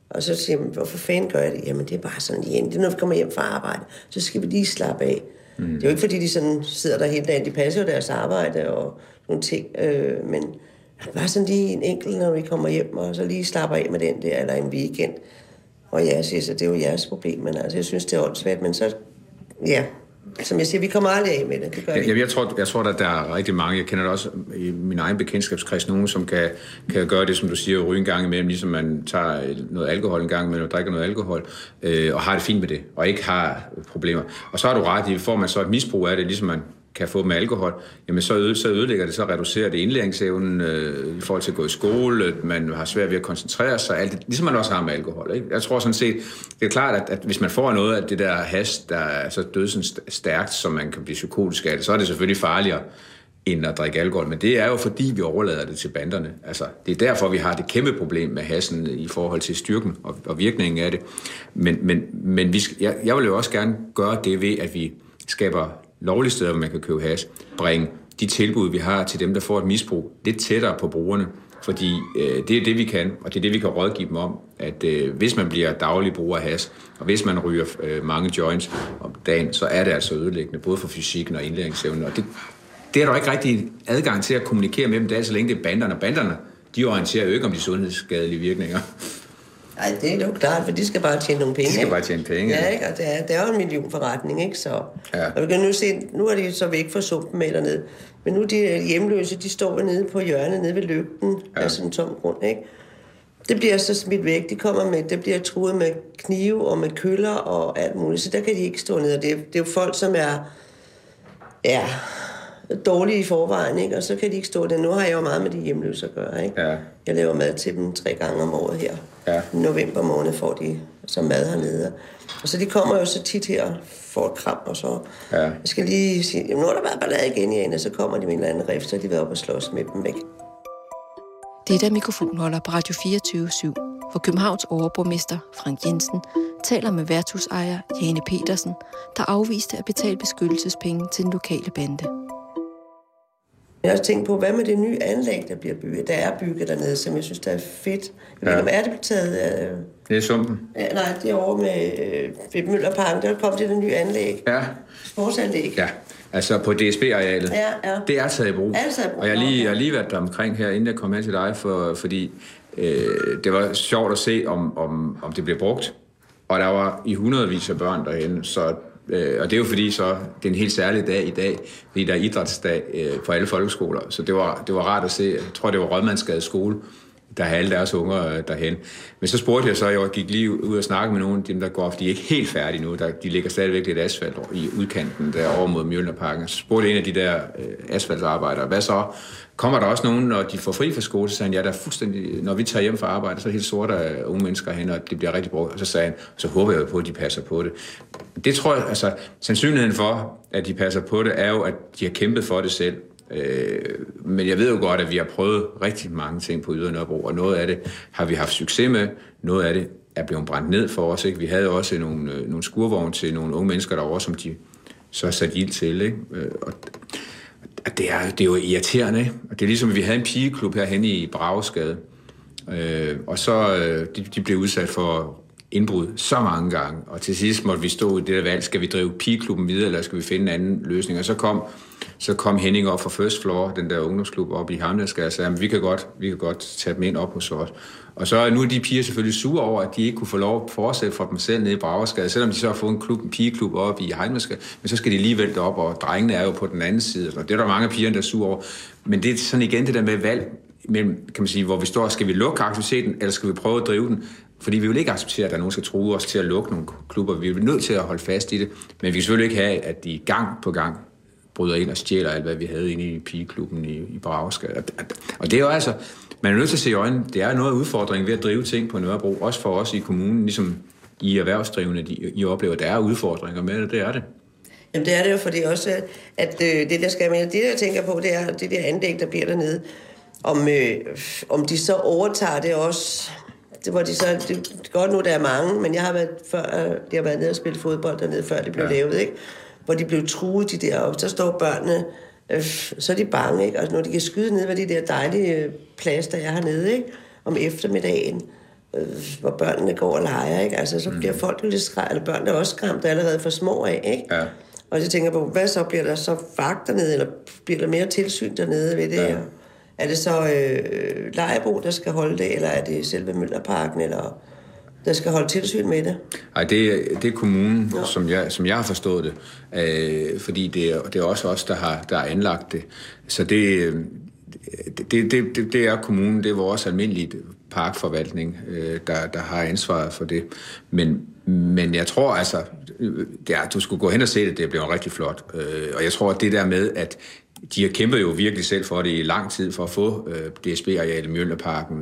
Og så siger man, hvorfor fanden gør jeg det? Jamen, det er bare sådan igen. Det er, når vi kommer hjem fra arbejde, så skal vi lige slappe af. Det er jo ikke, fordi de sådan sidder der hele dagen. De passer jo deres arbejde og nogle ting. Men bare sådan lige en enkelt, når vi kommer hjem, og så lige slapper af med den der, eller en weekend. Og jeg siger så, det er jo jeres problem. Men altså, jeg synes, det er åndssvagt. Men så, ja, som jeg siger, vi kommer aldrig af med det. Det gør vi. Jeg tror, at der er rigtig mange. Jeg kender det også i min egen bekendtskabskreds. Nogen, som kan gøre det, som du siger, ryge en gang imellem, ligesom man tager noget alkohol en gang imellem, og drikker noget alkohol, og har det fint med det, og ikke har problemer. Og så har du ret i, får man så et misbrug af det, ligesom man kan få med alkohol, jamen så ødelægger det, så reducerer det indlæringsevnen i forhold til at gå i skole, man har svært ved at koncentrere sig, alt det, ligesom man også har med alkohol. Ikke? Jeg tror sådan set, det er klart, at hvis man får noget af det der hash, der er så dødsensstærkt, så man kan blive psykotisk af det, så er det selvfølgelig farligere end at drikke alkohol, men det er jo fordi, vi overlader det til banderne. Altså, det er derfor, vi har det kæmpe problem med hashen i forhold til styrken og virkningen af det. Men jeg vil jo også gerne gøre det ved, at vi skaber lovlige steder, hvor man kan købe hash, bringe de tilbud, vi har til dem, der får et misbrug, lidt tættere på brugerne. Fordi det er det, vi kan, og det er det, vi kan rådgive dem om, at hvis man bliver daglig bruger af hash, og hvis man ryger mange joints om dagen, så er det altså ødelæggende, både for fysikken og indlæringsevnen. Og det er der ikke rigtig adgang til at kommunikere med dem, det er så længe det er banderne. Banderne, de orienterer jo ikke om de sundhedsskadelige virkninger. Nej, det er jo klart, for de skal bare tjene nogle penge. De skal bare tjene penge. Ja, ikke? Og det er jo en millionforretning, ikke? Så, ja. Og vi kan nu se, nu er de så væk fra sumpen med dernede. Men nu de hjemløse, de står nede på hjørnet, nede ved lygten, af sådan en tom grund, ikke? Det bliver så smidt væk. Det bliver truet med knive og med køller og alt muligt, så der kan de ikke stå nede. Det er jo folk, som er dårlige i forvejen, ikke? Og så kan de ikke stå der. Nu har jeg jo meget med de hjemløse at gøre, ikke? Ja. Jeg laver mad til dem 3 gange om året her. Ja. I november måned får de så mad hernede. Og så de kommer jo så tit her for et kram, og så jeg skal lige sige, jamen, nu har der været ballade igen, Jane, og så kommer de med en eller anden rift, så de vil op og slås med dem, ikke? Det er mikrofonholder på Radio 24/7, hvor Københavns overborgmester Frank Jensen taler med værtshusejer Jane Petersen, der afviste at betale beskyttelsespenge til den lokale bande. Jeg har også tænkt på, hvad med det nye anlæg, der bliver bygget? Der er bygget dernede, som jeg synes, der er fedt. Jeg ved ikke, er det taget? Det er sumpen. Ja, nej, det er over ved Møllerparken. Der kom det nye anlæg. Ja. Sportsanlæg. Ja, altså på DSB-arealet. Ja. Det er taget i brug. Og jeg har lige været der omkring her, inden jeg kom hen til dig, fordi det var sjovt at se, om det blev brugt. Og der var i hundredvis af børn derhen, så og det er jo fordi, så det er en helt særlig dag i dag, fordi der er idrætsdag på alle folkeskoler, så det var rart at se. Jeg tror, det var Rødmandsgade skole, der havde alle deres unger derhen. Men så spurgte jeg så, jeg gik lige ud og snakke med nogle af dem, der går, for de er ikke helt færdige nu, de ligger stadigvæk lidt asfalt i udkanten derovre mod Mjølnerparken. Så spurgte en af de der asfaltarbejdere, hvad så? Kommer der også nogen, når de får fri fra skole, så sagde han, ja, der er fuldstændig, når vi tager hjem fra arbejde, så er det helt sort af unge mennesker hen, og det bliver rigtig brugt. Og så sagde han, så håber jeg på, at de passer på det. Det tror jeg, altså, sandsynligheden for, at de passer på det, er jo, at de har kæmpet for det selv. Men jeg ved jo godt, at vi har prøvet rigtig mange ting på Ydre Nørrebro, og noget af det har vi haft succes med, noget af det er blevet brændt ned for os. Ikke? Vi havde også nogle skurvogne til nogle unge mennesker derovre, som de så satte ild til. Ikke? Og det er jo irriterende, ikke? Og det er ligesom, at vi havde en pigeklub herhenne i Bragesgade, og så de blev udsat for indbrud så mange gange, og til sidst måtte vi stå i det der valg, skal vi drive pigeklubben videre, eller skal vi finde en anden løsning? Og så kom Henning op fra First Floor, den der ungdomsklub op i Hamnesgade, og sagde, at vi kan godt tage dem ind op hos os. Og så nu er de piger selvfølgelig sure over, at de ikke kunne få lov at fortsætte for dem selv nede i Bragesgade, selvom de så har fået en pigeklub op i Heimersgade, men så skal de lige vælte op, og drengene er jo på den anden side. Og det er der mange piger, der er sure over. Men det er sådan igen det der med valg, mellem, kan man sige, hvor vi står, skal vi lukke aktiviteten, eller skal vi prøve at drive den? Fordi vi vil ikke acceptere, at der er nogen, der skal true os til at lukke nogle klubber. Vi er nødt til at holde fast i det, men vi kan selvfølgelig ikke have, at de gang på gang bryder ind og stjæler alt, hvad vi havde inde i pigeklubben i Bragesgade. Og det er jo altså, man er nødt til at se i øjnene, det er noget udfordring ved at drive ting på Nørrebro, også for os i kommunen, ligesom i erhvervsdrivende, I oplever, der er udfordringer med det, det er det. Jamen det er det jo, fordi også, at det der skal med, det der jeg tænker på, det er det der anlæg, der bliver dernede, om de så overtager det også. Det var de så, det godt nu, der er mange, men jeg har været før, de har været nede og spille fodbold dernede, før det blev lavet, ikke? Hvor de blev truet, de der, og så står børnene, så er de bange, ikke? Og når de kan skyde ned ved de der dejlige plads, der er hernede, ikke? Om eftermiddagen, hvor børnene går og leger, ikke? Altså, så bliver folk jo lidt skræmt, eller børnene er også skræmt allerede for små af, ikke? Ja. Og så tænker jeg på, hvad så bliver der så vagt dernede, eller bliver der mere tilsyn dernede ved det? Ja. Er det så lejebo, der skal holde det, eller er det selve Mjølnerparken, eller der skal holde tilsyn med det? Nej, det er kommunen, som jeg har forstået det, fordi det er også os, der har anlagt det. Så det er kommunen, det er vores almindelige parkforvaltning, der har ansvaret for det. Men jeg tror altså, du skulle gå hen og se det bliver rigtig flot. Og jeg tror, at det der med, at de har kæmpet jo virkelig selv for det i lang tid, for at få DSB-areal i Mjølnerparken.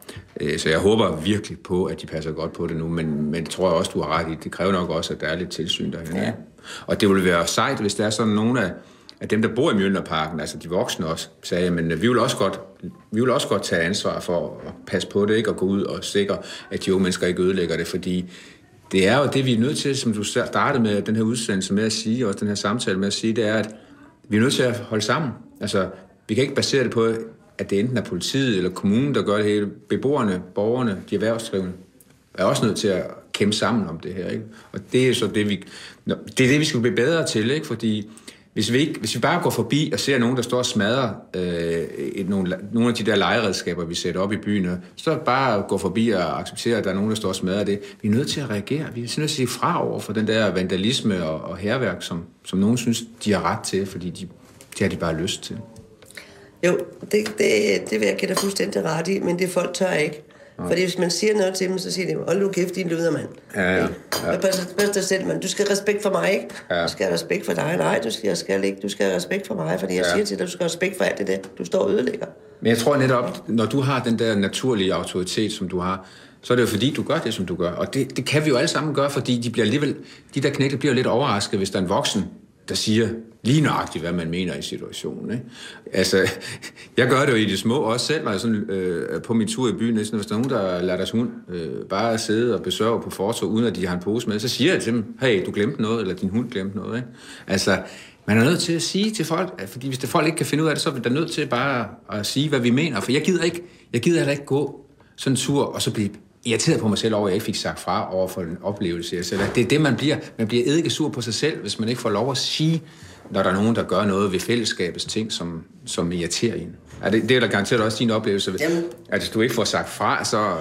Så jeg håber virkelig på, at de passer godt på det nu. Men det tror jeg også, du har ret i. Det kræver nok også, at der er lidt tilsyn derhen. Ja. Og det vil være sejt, hvis der er sådan nogle af dem, der bor i Mjølnerparken, altså de voksne også, sagde, men vi vil også godt tage ansvar for at passe på det, ikke? Og gå ud og sikre, at de unge mennesker ikke ødelægger det, fordi det er jo det, vi er nødt til, som du startede med den her udsendelse med at sige, og den her samtale med at sige, det er, at vi er nødt til at holde sammen. Altså, vi kan ikke basere det på, at det enten er politiet eller kommunen, der gør det hele. Beboerne, borgerne, de erhvervsdrivende er også nødt til at kæmpe sammen om det her, ikke? Og det er så det, vi skal blive bedre til, ikke? Fordi hvis vi bare går forbi og ser nogen, der står og smadrer nogle af de der legeredskaber, vi sætter op i byen, så bare gå forbi og acceptere, at der er nogen, der står og smadrer det. Vi er nødt til at reagere. Vi er nødt til at sige fra over for den der vandalisme og hærværk, som nogen synes, de har ret til, fordi det har de bare lyst til. Jo, det vil jeg give dig fuldstændig ret i, men det folk tør ikke. Fordi hvis man siger noget til dem, så siger de, hold nu kæft, din ludermand. Ja. Pas dig selv, mand. Du skal have respekt for mig, ikke? Ja. Du skal have respekt for dig. Nej, du skal ikke. Du skal have respekt for mig, fordi jeg siger til dig, du skal have respekt for alt det der. Du står og ødelægger. Men jeg tror netop, når du har den der naturlige autoritet, som du har, så er det jo fordi, du gør det, som du gør. Og det kan vi jo alle sammen gøre, fordi de der knægte bliver lidt overrasket, hvis der er en voksen, der siger lige nøjagtigt, hvad man mener i situationen, ikke? Altså, jeg gør det jo i det små, også selv, når jeg sådan, på min tur i byen, hvis der er nogen, der lader deres hund bare sidde og besøge på fortov, uden at de har en pose med, så siger jeg til dem, hey, du glemte noget, eller din hund glemte noget, ikke? Altså, man er nødt til at sige til folk, fordi hvis folk ikke kan finde ud af det, så er vi da nødt til bare at sige, hvad vi mener, for jeg gider heller ikke gå sådan en tur, og så blive irriteret på mig selv over, at jeg ikke fik sagt fra over for en oplevelse. Det er det, man bliver eddikesur på sig selv, hvis man ikke får lov at sige, når der er nogen, der gør noget ved fællesskabets ting, som irriterer en. Det er da garanteret også din oplevelse, at hvis du ikke får sagt fra,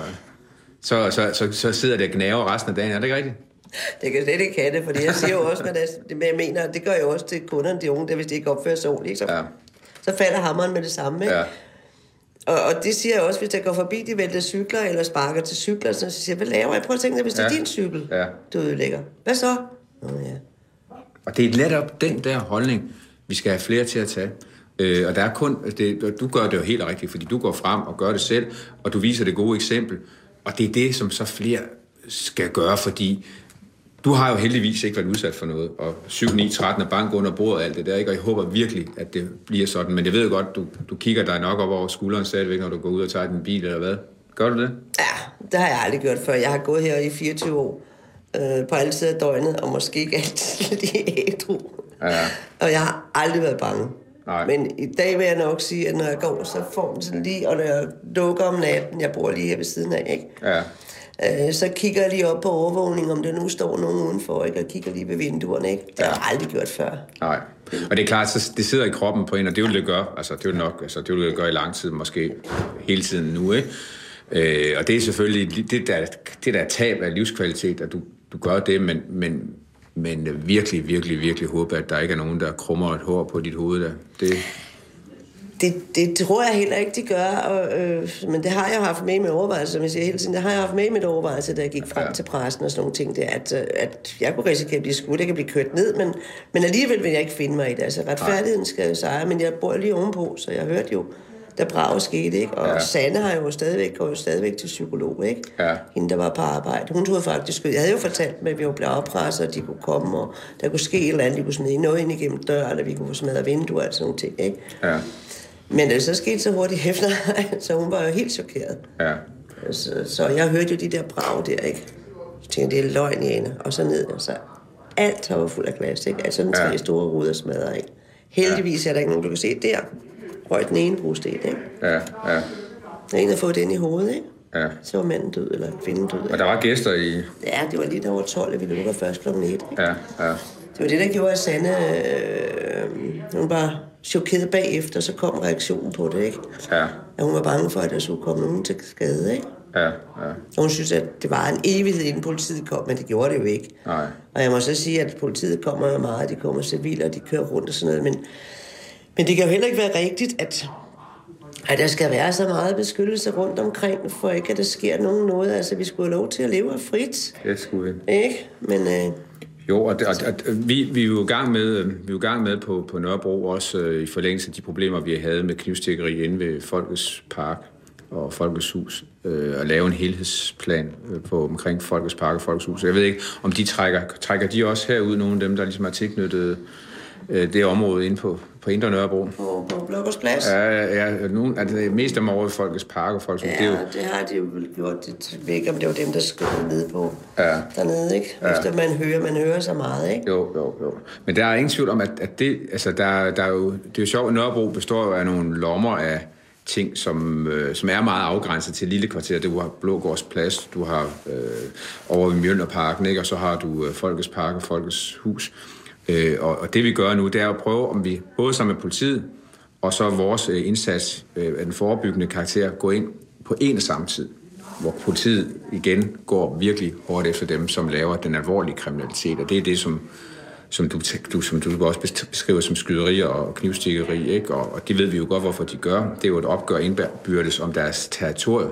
så sidder det og gnaver resten af dagen. Er det ikke rigtigt? Det kan slet ikke have det, fordi jeg siger jo også, hvad jeg mener, det gør jeg også til kunderne, de unge, der hvis de ikke opfører sig ordentligt, så falder hammeren med det samme, ikke? Ja. Og det siger jeg også, hvis jeg går forbi, de vælter cykler eller sparker til cykler, så siger jeg, hvad laver jeg? Prøv at tænke dig, hvis det er din cykel, du ødelægger. Hvad så? Og det er netop den der holdning, vi skal have flere til at tage. Og der er kun, du gør det jo helt rigtigt, fordi du går frem og gør det selv, og du viser det gode eksempel. Og det er det, som så flere skal gøre, fordi du har jo heldigvis ikke været udsat for noget, og 7, 9, 13 er bank under bordet og alt det der, ikke? Og jeg håber virkelig, at det bliver sådan. Men jeg ved godt, du kigger dig nok op over skulderen stadigvæk, når du går ud og tager din bil, eller hvad? Gør du det? Ja, det har jeg aldrig gjort før. Jeg har gået her i 24 år, på alle sider af døgnet, og måske ikke altid lige ædru. Ja. Og jeg har aldrig været bange. Nej. Men i dag vil jeg nok sige, at når jeg går, så får man sådan lige, og når jeg lukker om natten, jeg bor lige her ved siden af, ikke? Ja. Så kigger jeg lige op på overvågning, om der nu står nogen udenfor, ikke? Og kigger lige ved vinduerne, ikke? Det har jeg aldrig gjort før. Nej. Og det er klart, så det sidder i kroppen på en, og det vil det gøre. Altså, det vil nok, altså, det vil det gøre i lang tid, måske hele tiden nu, ikke? Og det er selvfølgelig det der tab af livskvalitet, at du gør det, men virkelig, virkelig, virkelig håber, at der ikke er nogen, der krummer et hår på dit hoved der. Det tror jeg heller ikke, de gør, men det har jeg haft med i min overvejelse, som jeg siger hele tiden. Det har jeg haft med i mit overvejelse, da jeg gik frem til pressen og sådan nogle ting, det er, at jeg kunne risikere at blive skudt, jeg kan blive kørt ned, men alligevel vil jeg ikke finde mig i det. Altså, retfærdigheden skal sejre, men jeg bor lige ovenpå, så jeg hørte jo, der brav skete, ikke? Og Sanne går jo stadigvæk til psykolog, ikke? Ja. Hende, der var på arbejde. Hun troede faktisk, jeg havde jo fortalt mig, at vi var blevet oppresset, og de kunne komme, og der kunne ske et eller andet, de kunne smide noget ind igennem døren, og vi kunne få smadret vinduer og sådan nogle ting, ikke? Ja. Men det så skete så hurtigt efter, så hun var jo helt chokeret. Ja. Så jeg hørte jo de der brag der, ikke? Jeg tænkte, det er løgn i ene, og så ned, og så alt var fuld af glas, ikke? Altså den 3 store ruder smadret, ikke? Heldigvis er der ikke nogen, du kan se der. Røg den ene brosten, ikke? Ja, ja. Der er en, der har fået den i hovedet, ikke? Ja. Så var manden død, eller kvinden død. Og der var gæster i... Ja, det var lige der over 12, vi lukker først kl. 1. Ikke? Ja. Det var det, der gjorde, at Sanne hun var chokeret bagefter, så kom reaktionen på det, ikke? Ja. At hun var bange for, at der skulle komme nogen til skade, ikke? Ja. Og hun synes, at det var en evighed, inden politiet kom, men det gjorde det jo ikke. Nej. Og jeg må så sige, at politiet kommer jo meget, de kommer civile, og de kører rundt og sådan noget, men det kan jo heller ikke være rigtigt, at der skal være så meget beskyttelse rundt omkring, for ikke at der sker nogen noget. Altså, vi skulle have lov til at leve af frit. Det skulle vi. Ikke? Men... Jo, og vi er jo i gang med på Nørrebro, også i forlængelse af de problemer, vi havde med knivstikkeri inde ved Folkets Park og Folkets Hus, at lave en helhedsplan på omkring Folkets Park og Folkets Hus. Jeg ved ikke, om de trækker de også herud, nogle af dem, der ligesom har tilknyttet det område inde på Indre Nørrebro. På Blokkers Plads? Ja, det mest af dem over i Folkets Park og Folkets Hus. Ja, det har de jo gjort. Jeg ved ikke, om det var dem, der skød ned på dernede, ikke? Efter man hører så meget, ikke? Jo. Men der er ingen tvivl om, at det, altså det er jo sjovt, at Nørrebro består jo af nogle lommer af ting, som er meget afgrænset til lille kvarter. Du har Blågårds Plads, du har over ved Mjølnerparken, ikke? Og så har du Folkets Park og Folkets Hus. Og det vi gør nu, det er at prøve, om vi både sammen med politiet og så vores indsats af den forebyggende karakter går ind på en og samme tid, hvor politiet igen går virkelig hårdt efter dem, som laver den alvorlige kriminalitet. Og det er det, som du også beskriver som skyderier og knivstikkeri, ikke? Og det ved vi jo godt, hvorfor de gør. Det er jo et opgør indbyrdes om deres territorium.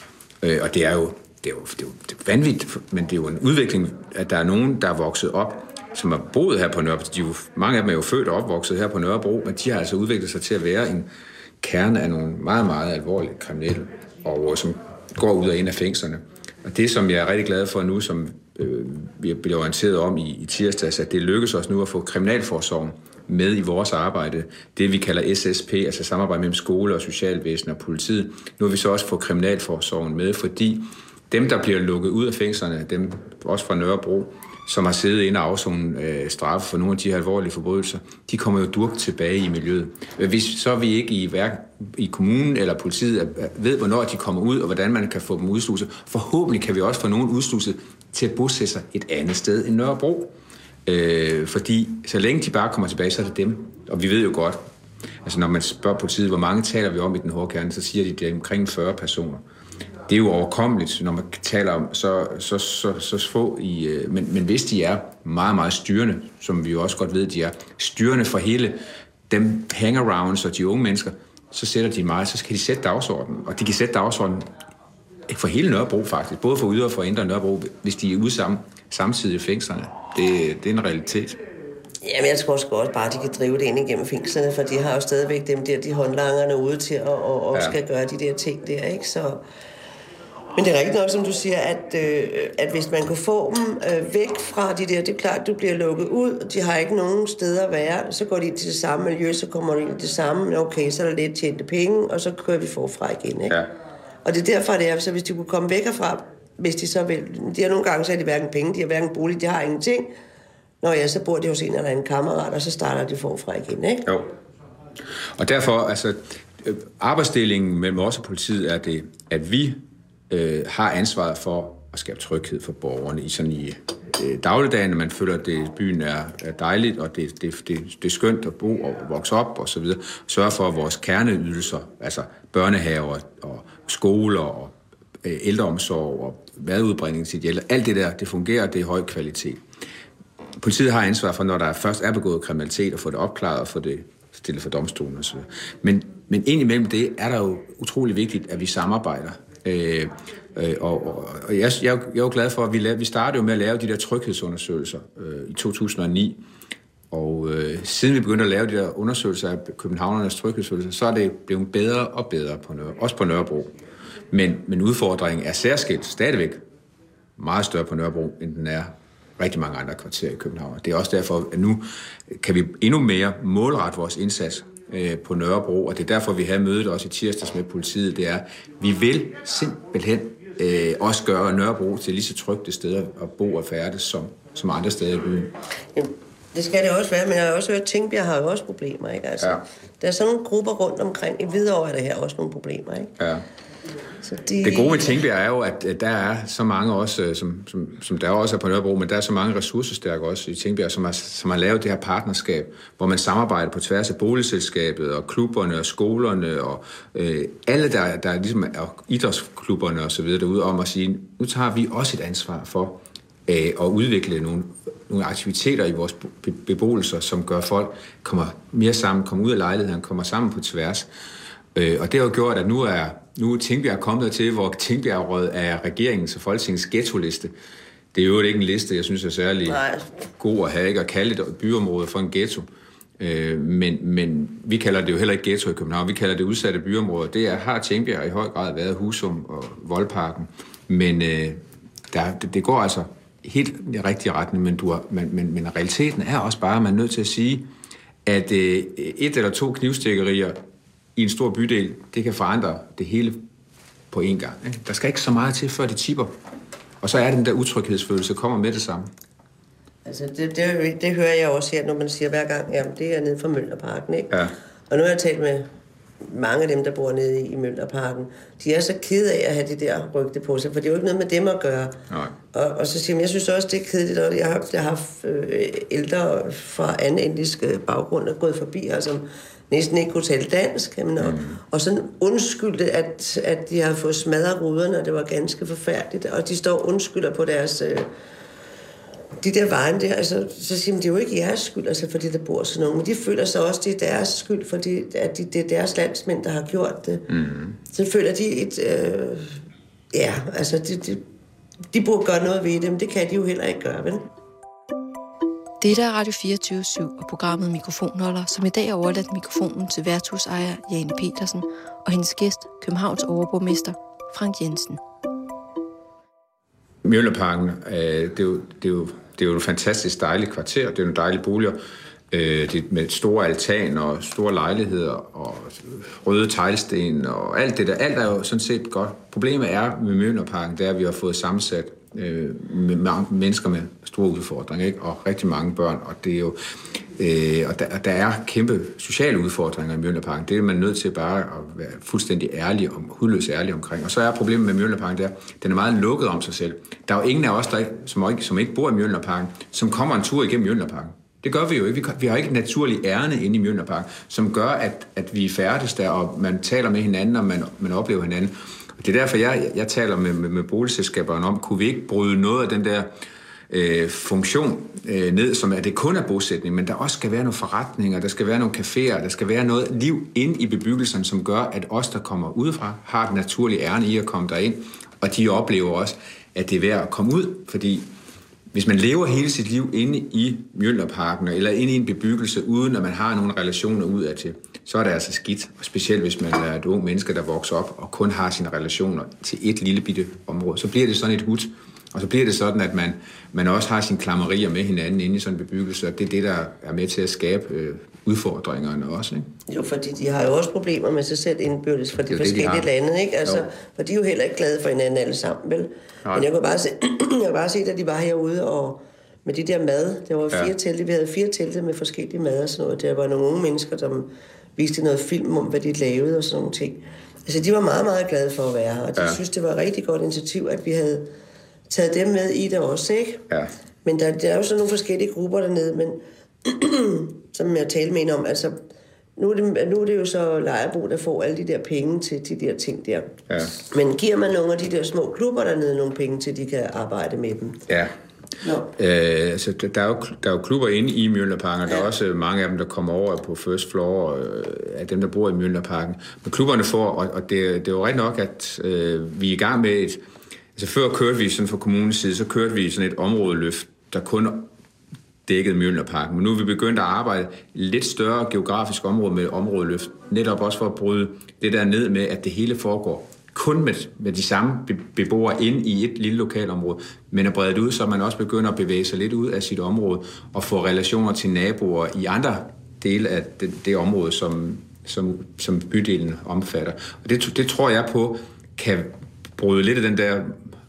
Og det er jo vanvittigt, men det er jo en udvikling, at der er nogen, der er vokset op, som har boet her på Nørrebro. Mange af dem er jo født og opvokset her på Nørrebro, men de har altså udviklet sig til at være en kerne af nogle meget, meget alvorlige kriminelle, og som går ud og ind af fængslerne. Og det, som jeg er rigtig glad for nu, som vi bliver orienteret om i tirsdags, at det lykkes os nu at få kriminalforsorgen med i vores arbejde. Det, vi kalder SSP, altså samarbejde mellem skole og socialvæsen og politiet. Nu har vi så også fået kriminalforsorgen med, fordi dem, der bliver lukket ud af fængslerne, dem også fra Nørrebro, som har siddet inde og afsonet straffe for nogle af de her alvorlige forbrydelser, de kommer jo durk tilbage i miljøet. Hvis så vi ikke i kommunen eller politiet ved, hvornår de kommer ud, og hvordan man kan få dem udsluset, forhåbentlig kan vi også få nogen udsluset til at bosætte sig et andet sted end Nørrebro. Fordi så længe de bare kommer tilbage, så er det dem. Og vi ved jo godt, altså når man spørger politiet, hvor mange taler vi om i den hårde kerne, så siger de, at det er omkring 40 personer. Det er jo overkommeligt, når man taler om så få i... Men hvis de er meget, meget styrende, som vi jo også godt ved, de er styrende for hele dem hangarounds og de unge mennesker, så skal de sætte dagsordenen. Og de kan sætte dagsordenen for hele Nørrebro faktisk, både for ydre og for indre Nørrebro, hvis de er ude samtidig i fængslerne. Det er en realitet. Jamen, jeg tror også bare, at de kan drive det ind igennem fængslerne, for de har jo stadigvæk dem der, de håndlangerne ude til at skal gøre de der ting der, ikke? Så... Men det er rigtigt nok, som du siger, at hvis man kunne få dem væk fra de der, det er klart, du bliver lukket ud, de har ikke nogen steder at være, så går de ind til det samme miljø, så kommer de ind i det samme, men okay, så er der lidt tjente penge, og så kører vi forfra igen, ikke? Ja. Og det er derfor, det er, så hvis de kunne komme væk herfra, hvis de så vil, de har nogle gange, så er de hverken penge, de har hverken bolig, de har ingenting, når ja, så bor de hos en eller anden kammerat, og så starter de forfra igen, ikke? Jo. Og derfor, altså, arbejdsdelingen mellem os og politiet er det, at vi har ansvaret for at skabe tryghed for borgerne i dagligdagen, når man føler, at byen er dejligt, og det er skønt at bo og vokse op og så videre. Sørge for, at vores kerneydelser, altså børnehaver og skoler og ældreomsorg og madudbringning til de ældre, alt det der, det fungerer, det er høj kvalitet. Politiet har ansvar for, når der først er begået kriminalitet, at få det opklaret og få det stillet for domstolen og så videre. Men indimellem det er der jo utrolig vigtigt, at vi samarbejder. Og jeg er jo glad for, at vi startede jo med at lave de der tryghedsundersøgelser i 2009. Og siden vi begyndte at lave de der undersøgelser af københavnernes tryghedsfølelse, så er det blevet bedre og bedre også på Nørrebro. Men udfordringen er særskilt stadigvæk meget større på Nørrebro, end den er rigtig mange andre kvarterer i København. Det er også derfor, at nu kan vi endnu mere målrette vores indsats på Nørrebro, og det er derfor, vi har mødet også i tirsdags med politiet. Det er, vi vil simpelthen også gøre Nørrebro til lige så trygt et sted at bo og færdes som andre steder i byen. Jamen, det skal det også være, men jeg har også hørt, at Tingbjerg har jo også problemer, ikke? Altså, ja. Der er sådan nogle grupper rundt omkring. I Hvidovre er der her også nogle problemer, ikke? Ja. Det gode med Tingbjerg er jo, at der er så mange også, som der også er på Nørrebro, men der er så mange ressourcestærke også i Tingbjerg, som har lavet det her partnerskab, hvor man samarbejder på tværs af boligselskabet og klubberne og skolerne og alle, der ligesom er idrætsklubberne og så videre derude, om at sige, nu tager vi også et ansvar for at udvikle nogle aktiviteter i vores beboelser, som gør folk kommer mere sammen, kommer ud af lejligheden, kommer sammen på tværs. Og det har jo gjort, at nu er Tingbjerg kommet til, hvor Tingbjerg er regeringens og Folketingets ghetto-liste. Det er jo ikke en liste, jeg synes er særlig god at have, ikke? At kalde et byområde for en ghetto. Men vi kalder det jo heller ikke ghetto i København, vi kalder det udsatte byområder. Det har Tingbjerg i høj grad været Husum og Voldparken. Men det går altså helt i den rigtige retning, men realiteten er også bare, at man er nødt til at sige, at 1 eller 2 knivstikkerier i en stor bydel, det kan forandre det hele på én gang. Ikke? Der skal ikke så meget til, før det tipper. Og så er den der utryghedsfølelse, kommer med det samme. Altså, det hører jeg også her, når man siger hver gang, jamen det er nede fra Mjølnerparken, ikke? Ja. Og nu har jeg talt med mange af dem, der bor nede i Mjølnerparken. De er så kede af at have det der rygte på sig, for det er jo ikke noget med dem at gøre. Nej. Og så siger jeg synes også, det er kedeligt, og jeg har haft ældre fra anden indisk baggrund, der er gået forbi her, som næsten ikke kunne tale dansk, og sådan undskyldte, at de har fået smadret ruderne, og det var ganske forfærdeligt, og de står undskylder på deres de der vejen der, altså, så siger man, det er jo ikke jeres skyld, altså, fordi der bor sådan nogen, men de føler sig også, det er deres skyld, fordi at det er deres landsmænd, der har gjort det. Så føler de de burde gøre noget ved det, men det kan de jo heller ikke gøre, vel? Det er Radio 24/7 og programmet Mikrofonholder, som i dag er overladt mikrofonen til værtshusejer Jane Petersen og hendes gæst, Københavns overborgmester Frank Jensen. Mjølnerparken, det er jo et fantastisk dejligt kvarter, det er nogle dejlige boliger, det med store altan og store lejligheder og røde teglsten og alt det der. Alt er jo sådan set godt. Problemet er med Mjølnerparken, det er, at vi har fået sammensat med mange mennesker med store udfordringer, ikke? Og rigtig mange børn, og det er jo og der er kæmpe sociale udfordringer i Mjølnerparken. Det er man nødt til bare at være fuldstændig ærlig om, hudløs ærlig omkring. Og så er problemet med Mjølnerparken den er meget lukket om sig selv. Der er jo ingen af os, som ikke bor i Mjølnerparken, som kommer en tur igennem Mjølnerparken. Det gør vi jo ikke. Vi har ikke et naturligt ærne inde i Mjølnerparken, som gør, at vi færdes der, og man taler med hinanden, og man oplever hinanden. Og det er derfor, jeg taler med boligselskaberne om, kunne vi ikke bryde noget af den der funktion ned, som at det kun er bosætning, men der også skal være nogle forretninger, der skal være nogle caféer, der skal være noget liv inde i bebyggelsen, som gør, at os, der kommer udefra, har et naturligt ærne i at komme derind, og de oplever også, at det er værd at komme ud, fordi hvis man lever hele sit liv inde i Mjølnerparken, eller inde i en bebyggelse, uden at man har nogle relationer udadtil, så er det altså skidt. Og specielt hvis man er et ung menneske, der vokser op og kun har sine relationer til et lille bitte område, så bliver det sådan et hud. Og så bliver det sådan, at man også har sine klammerier med hinanden inde i sådan en bebyggelse, og det er det, der er med til at skabe udfordringerne også, ikke? Jo, fordi de har jo også problemer med sig selv indbyrdes fra de forskellige lande, ikke? Altså, for de er jo heller ikke glade for hinanden alle sammen, vel? Nej. Men jeg kunne bare se, at de var herude, og med de der mad, der var 4 telte, vi havde 4 telte med forskellige mad og sådan noget. Der var nogle unge mennesker, som viste noget film om, hvad de lavede og sådan nogle ting. Altså, de var meget, meget glade for at være her, og de synes, det var et rigtig godt initiativ, at vi havde taget dem med i det også, ikke? Ja. Men der er jo sådan nogle forskellige grupper dernede, men som jeg talte med en om, altså nu er det jo så Lejerbo, der får alle de der penge til de der ting der. Ja. Men giver man nogle af de der små klubber dernede nogle penge til, de kan arbejde med dem? Ja. Altså, der er jo klubber inde i Mjølnerparken, og der er også mange af dem, der kommer over på first floor af dem, der bor i Mjølnerparken. Men klubberne får, og det er jo rigtigt nok, at vi er i gang med et. Altså før kørte vi sådan fra kommunens side, så kørte vi sådan et områdeløft, der kun dækkede Mjølnerparken. Men nu er vi begyndt at arbejde lidt større geografisk område med områdeløft. Netop også for at bryde det der ned med, at det hele foregår kun med de samme beboere inde i et lille lokalområde, men at brede det ud, så man også begynder at bevæge sig lidt ud af sit område og få relationer til naboer i andre dele af det område, som bydelen omfatter. Og det tror jeg på kan bryde lidt af den der, kan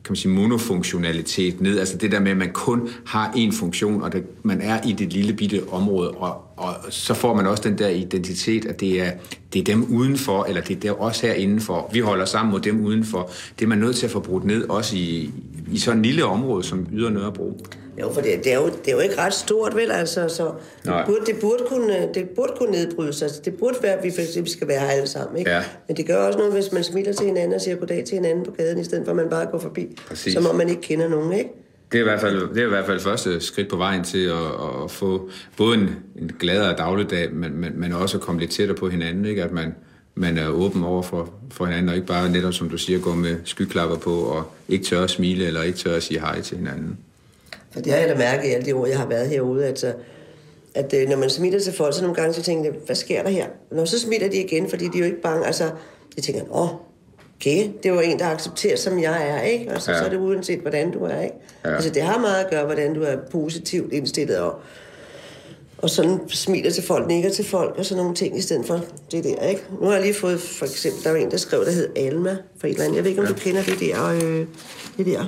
man sige, monofunktionalitet ned. Altså det der med, at man kun har én funktion, og man er i det lille bitte område, og så får man også den der identitet, at det er dem udenfor, eller det er os her indenfor. Vi holder sammen mod dem udenfor. Det er man nødt til at få brudt ned, også i sådan en lille område som Ydre Nørrebro. Jo, for det er jo ikke ret stort, vel? Altså, så det burde kunne nedbrydes. Altså, det burde være, at vi for eksempel skal være her alle sammen, ikke? Ja. Men det gør også noget, hvis man smiler til hinanden og siger goddag til hinanden på gaden, i stedet for at man bare går forbi. Præcis. Som om man ikke kender nogen, ikke? Det er i hvert fald første skridt på vejen til at få både en gladere dagligdag, men også at komme lidt tættere på hinanden, ikke? At man er åben over for hinanden, og ikke bare netop, som du siger, gå med skyklapper på, og ikke tør at smile, eller ikke tør at sige hej til hinanden. For det har jeg da mærket i alle de år, jeg har været herude, at når man smiler til folk, så nogle gange så tænker jeg, hvad sker der her? Når så smiler de igen, fordi de er jo ikke bange. Altså, jeg tænker, okay, det er jo en, der accepterer, som jeg er, ikke? Altså, så er det uanset, hvordan du er, ikke? Ja. Altså, det har meget at gøre, hvordan du er positivt indstillet, og sådan smiler til folk, nikker til folk, og sådan nogle ting, i stedet for det der, ikke? Nu har jeg lige fået, for eksempel, der var en, der skrev, der hed Alma, for et eller andet. Jeg ved ikke, om du kender det der,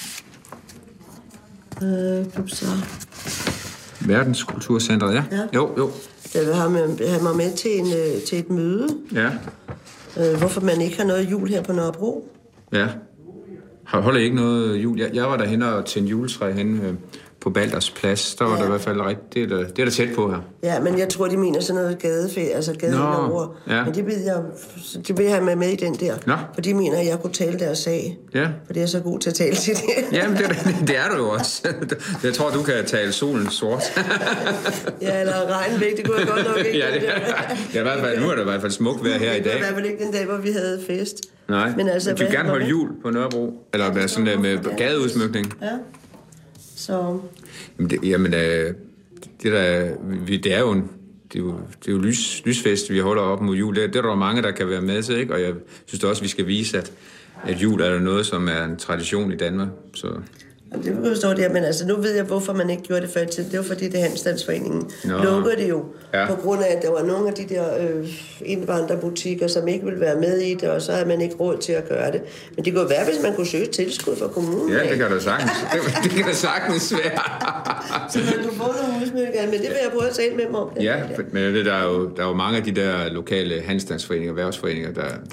Verdenskulturcentret, ja. Jo. Jeg vil have mig med til et møde. Ja. Hvorfor man ikke har noget jul her på Nørrebro. Ja. Holder I ikke noget jul? Jeg var derhenne og tændte juletræ henne på Balders Plads. Der var der i hvert fald det er der tæt på her. Ja, men jeg tror, de mener sådan noget gadefælde, altså gadeord. Ja. Men det vil jeg have med i den der. Nå. For de mener, at jeg kunne tale deres sag. Ja. For det er så god til at tale til det. Jamen, det er du jo også. Jeg tror, du kan tale solen sort. Ja, eller regnen væk. Det kunne jeg godt nok ikke. Ja, nu er det i hvert fald smukt vejr her i dag. Det var i hvert fald ikke den dag, hvor vi havde fest. Nej, men altså, du vil gerne holde jul på Nørrebro. Eller være sådan der med gadeudsmykning. Ja. Så... Jamen, det er jo lysfest, vi holder op mod jul. Det er der mange, der kan være med til, ikke? Og jeg synes også, vi skal vise, at jul er noget, som er en tradition i Danmark. Så... Det kan forstå det, men altså nu ved jeg, hvorfor man ikke gjorde det før til. Det var fordi, det Handelsstandsforeningen lukkede det jo. Ja. På grund af, at der var nogle af de der indvandrerbutikker, som ikke ville være med i det, og så havde man ikke råd til at gøre det. Men det kunne være, hvis man kunne søge tilskud fra kommunen. Ja, det kan da sagtens. Det kan da sagtens være. Så man kunne få nogle udsmykker, men det vil jeg prøve at tale med dem om. Ja, men der er jo mange af de der lokale handelsstandsforeninger, erhvervsforeninger,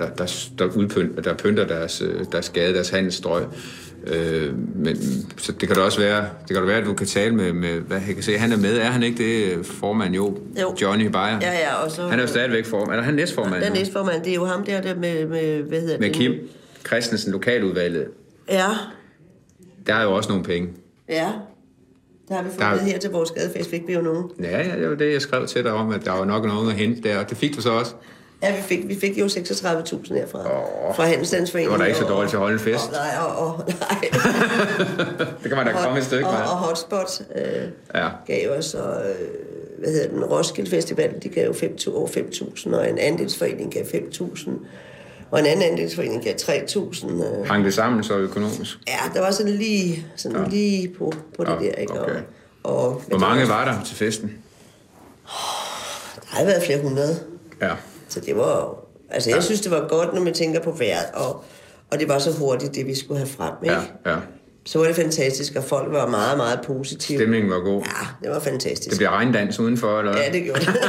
der pynter deres gade, deres handelsstrøg. Men så det kan da også være, at du kan tale med hvad jeg kan se, han er med, er han ikke det formand jo. Johnny Beyer. Ja, og så han er jo stadigvæk formand. Eller han næstformand? Den næstformand, det er jo ham der med hvad hedder det? Med Kim Christensen, lokaludvalget. Ja. Der er jo også nogle penge. Ja. Der har vi fået her til vores gadefest, fik vi jo nogen. Ja, det var det, jeg skrev til dig om, at der var nok nogen at hente der, og det fik du så også. Ja, vi fik jo 36.000 herfra. Fra Handelsstandsforeningen. Det var da ikke så dårligt til at holde en fest. Nej. Det kan man da komme et stykke med. Og Hotspot gav os, Roskilde Festival, de gav jo 5.000, og en andelsforening gav 5.000. Og en anden andelsforening gav 3.000. Hang det sammen så økonomisk? Ja, der var sådan lige på det der, ikke? Okay. Hvor mange var der til festen? Der har været flere hundrede. Ja. Så det var... Altså, jeg synes, det var godt, når man tænker på vejret, og det var så hurtigt, det vi skulle have frem, ikke? Ja. Så var det fantastisk, og folk var meget, meget positive. Stemningen var god. Ja, det var fantastisk. Det bliver regndans udenfor, eller? Ja, det gjorde det.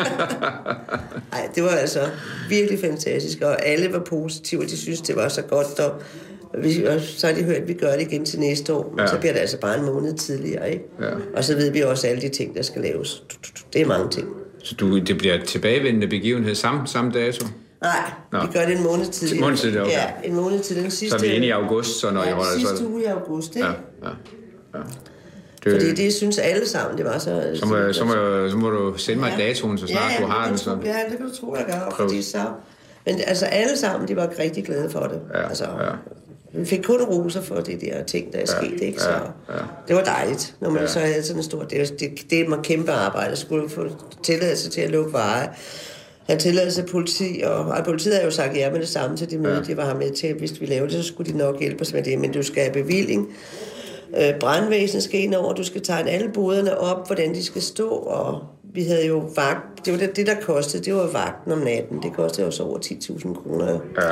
Ej, det var altså virkelig fantastisk, og alle var positive, og de synes, det var så godt, og så har de hørt, at vi gør det igen til næste år, men så bliver det altså bare en måned tidligere, ikke? Ja. Og så ved vi også alle de ting, der skal laves. Det er mange ting. Så det bliver tilbagevendende begivenhed samme dato? Nej, vi gør det en måned tidligere. En måned tidligere, okay. Ja, en måned til den sidste... Så er vi inde i august, så når I holder... sidste uge i august, ikke? Ja. Fordi det synes alle sammen, det var så... Så må du sende mig datoen, så snart du har den. Så. Ja, det kan du tro, jeg gør. Fordi så... Men altså alle sammen, de var rigtig glade for det. Ja, altså, vi fik kun roser for det der ting, der er sket, ikke? Så det var dejligt, når man så havde sådan en stor... Det er et kæmpe arbejde, at skulle få tilladelse til at lukke veje. Han tilladelse til politi, og politiet har jo sagt ja med det samme til de møder, de var her med til. Hvis vi lavede det, så skulle de nok hjælpe os med det, men du skal have bevilling. Brandvæsenet skal ind over, du skal tegne alle boderne op, hvordan de skal stå, og vi havde jo vagt. Det var det, der kostede, det var vagten om natten. Det kostede jo så over 10.000 kroner. Ja.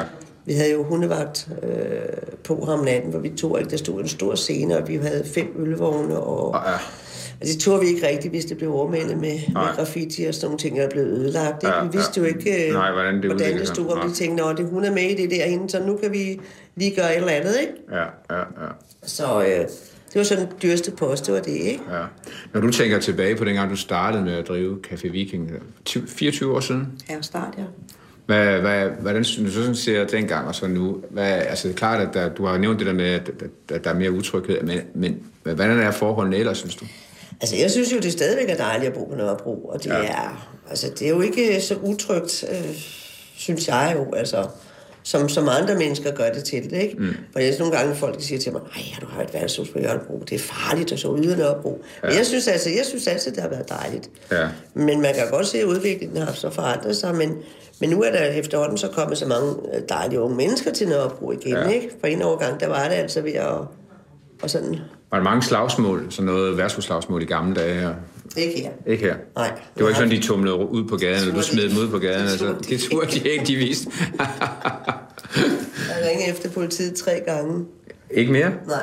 Vi havde jo hundevagt på ham natten, hvor vi tog ikke. Der stod en stor scene, og vi havde 5 ølvogne, og det tog vi ikke rigtigt, hvis det blev overmældet med graffiti og sådan nogle ting, der blev ødelagt. Ikke? Vi vidste jo ikke, hvordan det stod, og vi tænkte, at hun er med i det derinde, så nu kan vi lige gøre et eller andet, ikke? Ja. Så det var sådan den dyreste post, det var det, ikke? Ja. Når du tænker tilbage på dengang, du startede med at drive Café Viking, 24 år siden? Ja, start, ja. Hvordan synes du sådan ser dengang og så nu? Altså det er klart, at du har nævnt det der med, at der er mere utryghed, men hvordan er forholdene ellers, synes du? Altså jeg synes jo, det stadigvæk er dejligt at bo på Nørrebro, og det er jo ikke så utrygt, synes jeg jo, altså som andre mennesker gør det til det, ikke? For jeg nogle gange folk siger til mig, nej, du har et værtshus på Nørrebro, det er farligt at så ude i Nørrebro. Ja. Men jeg synes altid, det har været dejligt. Ja. Men man kan godt se, at udviklingen har så forandret sig, men nu er der efterhånden så kommet så mange dejlige unge mennesker til Nørrebro igen, ikke? For en overgang, der var det altså ved at sådan... Var der mange slagsmål, sådan noget værtshusslagsmål i gamle dage her? Ikke her? Nej. Det var ikke sådan, de tumlede ud på gaden, eller du smed dem ud på gaden, det turde de ikke, de viste. Jeg ringede efter politiet 3 gange. Ikke mere? Nej.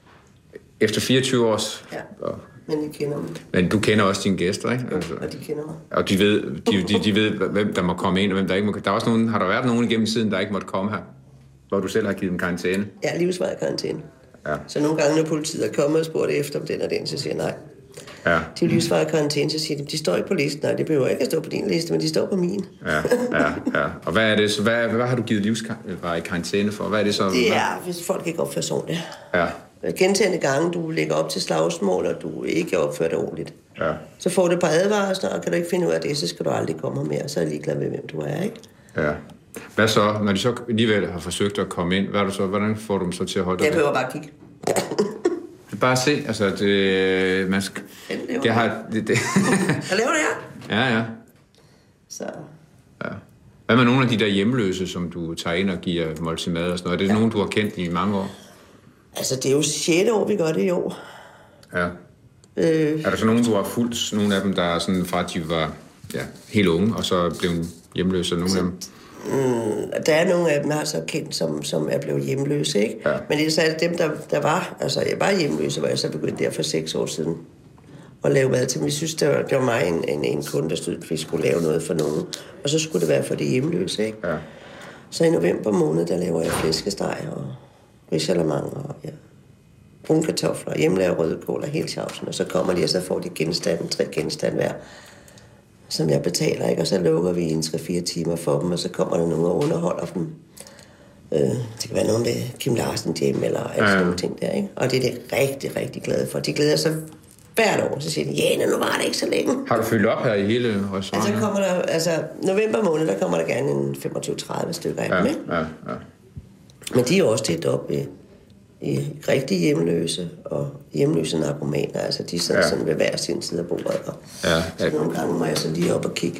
Efter 24 års? Ja, men de kender mig. Men du kender også dine gæster, ikke? Altså. Og de kender mig. Og de ved, hvem der må komme ind, og hvem der ikke må. Der er også nogen, har der været nogen igennem tiden, der ikke måtte komme her? Hvor du selv har givet dem karantæne? Ja, livsvarig karantæne. Ja. Så nogle gange, når politiet er kommet og spurgt efter om den og den, så siger jeg nej. Ja. De livsvarig karantæne, så siger de står ikke på listen. Nej, det behøver ikke at stå på din liste, men de står på min. Ja. Og hvad er det så? Hvad har du givet livsvarig karantæne for? Hvad er det så? Det er, hvis folk ikke opfører sig ordentligt. Ja. Gentagne gange, du lægger op til slagsmål, og du ikke opfører dig ordentligt. Ja. Så får du et par advarsler, og kan du ikke finde ud af det, så skal du aldrig komme her mere. Så er jeg ligeglad med, hvem du er, ikke? Ja. Hvad så, når de så alligevel har forsøgt at komme ind, hvordan får du dem så til at holde dig? Jeg behøver bare kigge. Bare se, altså det... Man skal, det har... Det. Jeg laver det her. Ja. Så... Ja. Hvad med nogle af de der hjemløse, som du tager ind og giver måltid mad og sådan noget? Er det nogen, du har kendt i mange år? Altså, det er jo 6. år, vi gør det i år. Ja. Er der så nogen, du har fulgt? Nogle af dem, der er sådan fra, at de var helt unge, og så blev hjemløse, nogle af dem? Der er nogle af dem, jeg har så kendt, som er blevet hjemløse, ikke? Ja. Men det er så dem, der var... Altså, jeg var hjemløse, hvor jeg så begyndte der for 6 år siden at lave mad til. Men jeg synes, det var mig en kunde, der stod, at vi skulle lave noget for nogen. Og så skulle det være for de hjemløse, ikke? Ja. Så i november måned, der laver jeg flæskesteg og risalamande og brune kartofler, hjemmelavet rødkål og hele tjavsen. Og så kommer de, og så får de 3 genstande hver, som jeg betaler, ikke? Og så lukker vi 3-4 timer for dem, og så kommer der nogen og underholder dem. Det kan være noget med Kim Larsen hjemme, eller sådan nogle ting der, ikke? Og det er det rigtig, rigtig glade for. De glæder sig hvert år, så siger de, Jane, nu var det ikke så længe. Har du fyldt op her i hele restauranten? Altså kommer der, november måned, der kommer der gerne en 25-30 stykker af dem, ikke? Ja. Men de er også delt op i rigtig hjemløse og hjemløse narkomaner. Altså, de sidder sådan ved hver sin side af bordet. Så nogle gange må jeg så lige op og kigge.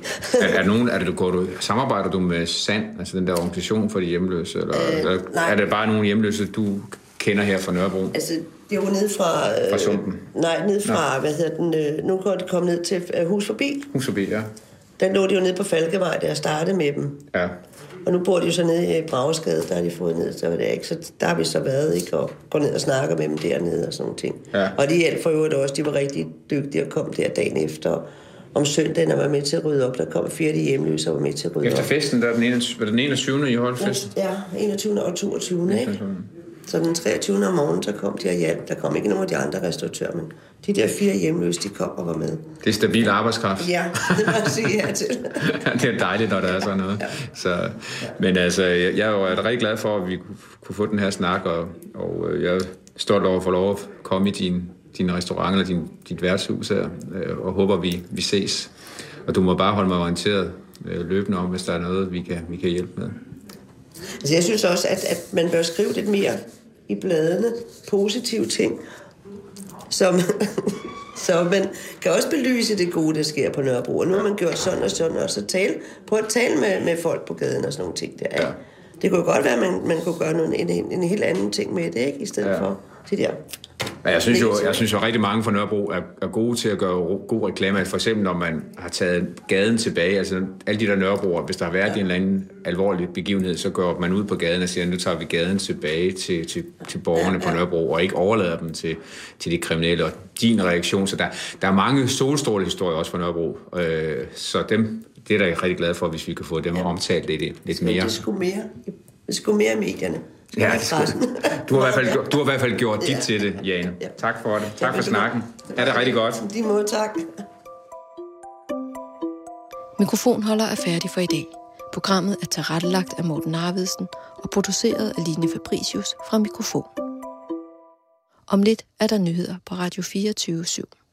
Samarbejder du med SAND, altså den der organisation for de hjemløse? Eller er det bare nogle hjemløse, du kender her fra Nørrebro? Altså, det er jo ned fra... Sumpen? Nej, ned fra, nu går det kommet ned til Hus Forbi. Hus Forbi, ja. Den lå de jo nede på Falkevej, da jeg startede med dem. Ja. Og nu bor de jo så nede i Bragesgade, der har de fået ned, så det ikke. Så der har vi så været, ikke? Og går ned og snakker med dem dernede og sådan nogle ting. Ja. Og de hjælper jo også, de var rigtig dygtige at komme der dagen efter. Om søndagen, der var med til at rydde op, der kom 4 hjemløse og var med til at rydde op. Efter festen, der var den 21. I holdt festen? Ja, 21. og 22. ikke? Så den 23. om morgenen, så kom de og hjalp. Der kom ikke nogen af de andre restauratører, men de der 4 hjemløse, de kom og var med. Det er stabil arbejdskraft. Ja, det må jeg sige ja til. Det er dejligt, når der er sådan noget. Ja. Så, men altså, jeg er jo rigtig glad for, at vi kunne få den her snak, og jeg er stolt over at få lov at komme i din restaurant eller dit værtshus her, og håber, vi ses. Og du må bare holde mig orienteret løbende om, hvis der er noget, vi kan hjælpe med. Altså, jeg synes også, at man bør skrive lidt mere i bladene positive ting, så man kan også belyse det gode, der sker på Nørrebro. Og nu har man gjort sådan og sådan, og så prøve at tale med folk på gaden og sådan nogle ting der. Ja. Det kunne godt være, at man kunne gøre en helt anden ting med det, ikke? I stedet for det der Jeg synes jo rigtig mange fra Nørrebro er gode til at gøre god reklame. For eksempel når man har taget gaden tilbage, altså alle de der Nørrebroer, hvis der har været en eller anden alvorlig begivenhed, så går man ud på gaden og siger, nu tager vi gaden tilbage til borgerne på Nørrebro, og ikke overlader dem til de kriminelle. Og din reaktion, så der er mange solstrålehistorier også fra Nørrebro, så det er da jeg rigtig glad for, hvis vi kan få dem omtalt lidt mere. Det skulle mere i medierne. Ja, du har i hvert fald gjort dit til det, Jane. Ja. Tak for det. Tak for snakken. Er det rigtig godt? De må, tak. Mikrofonholder er færdig for i dag. Programmet er tilrettelagt af Morten Arvidsen og produceret af Line Fabricius fra Mikrofon. Om lidt er der nyheder på Radio 24/7.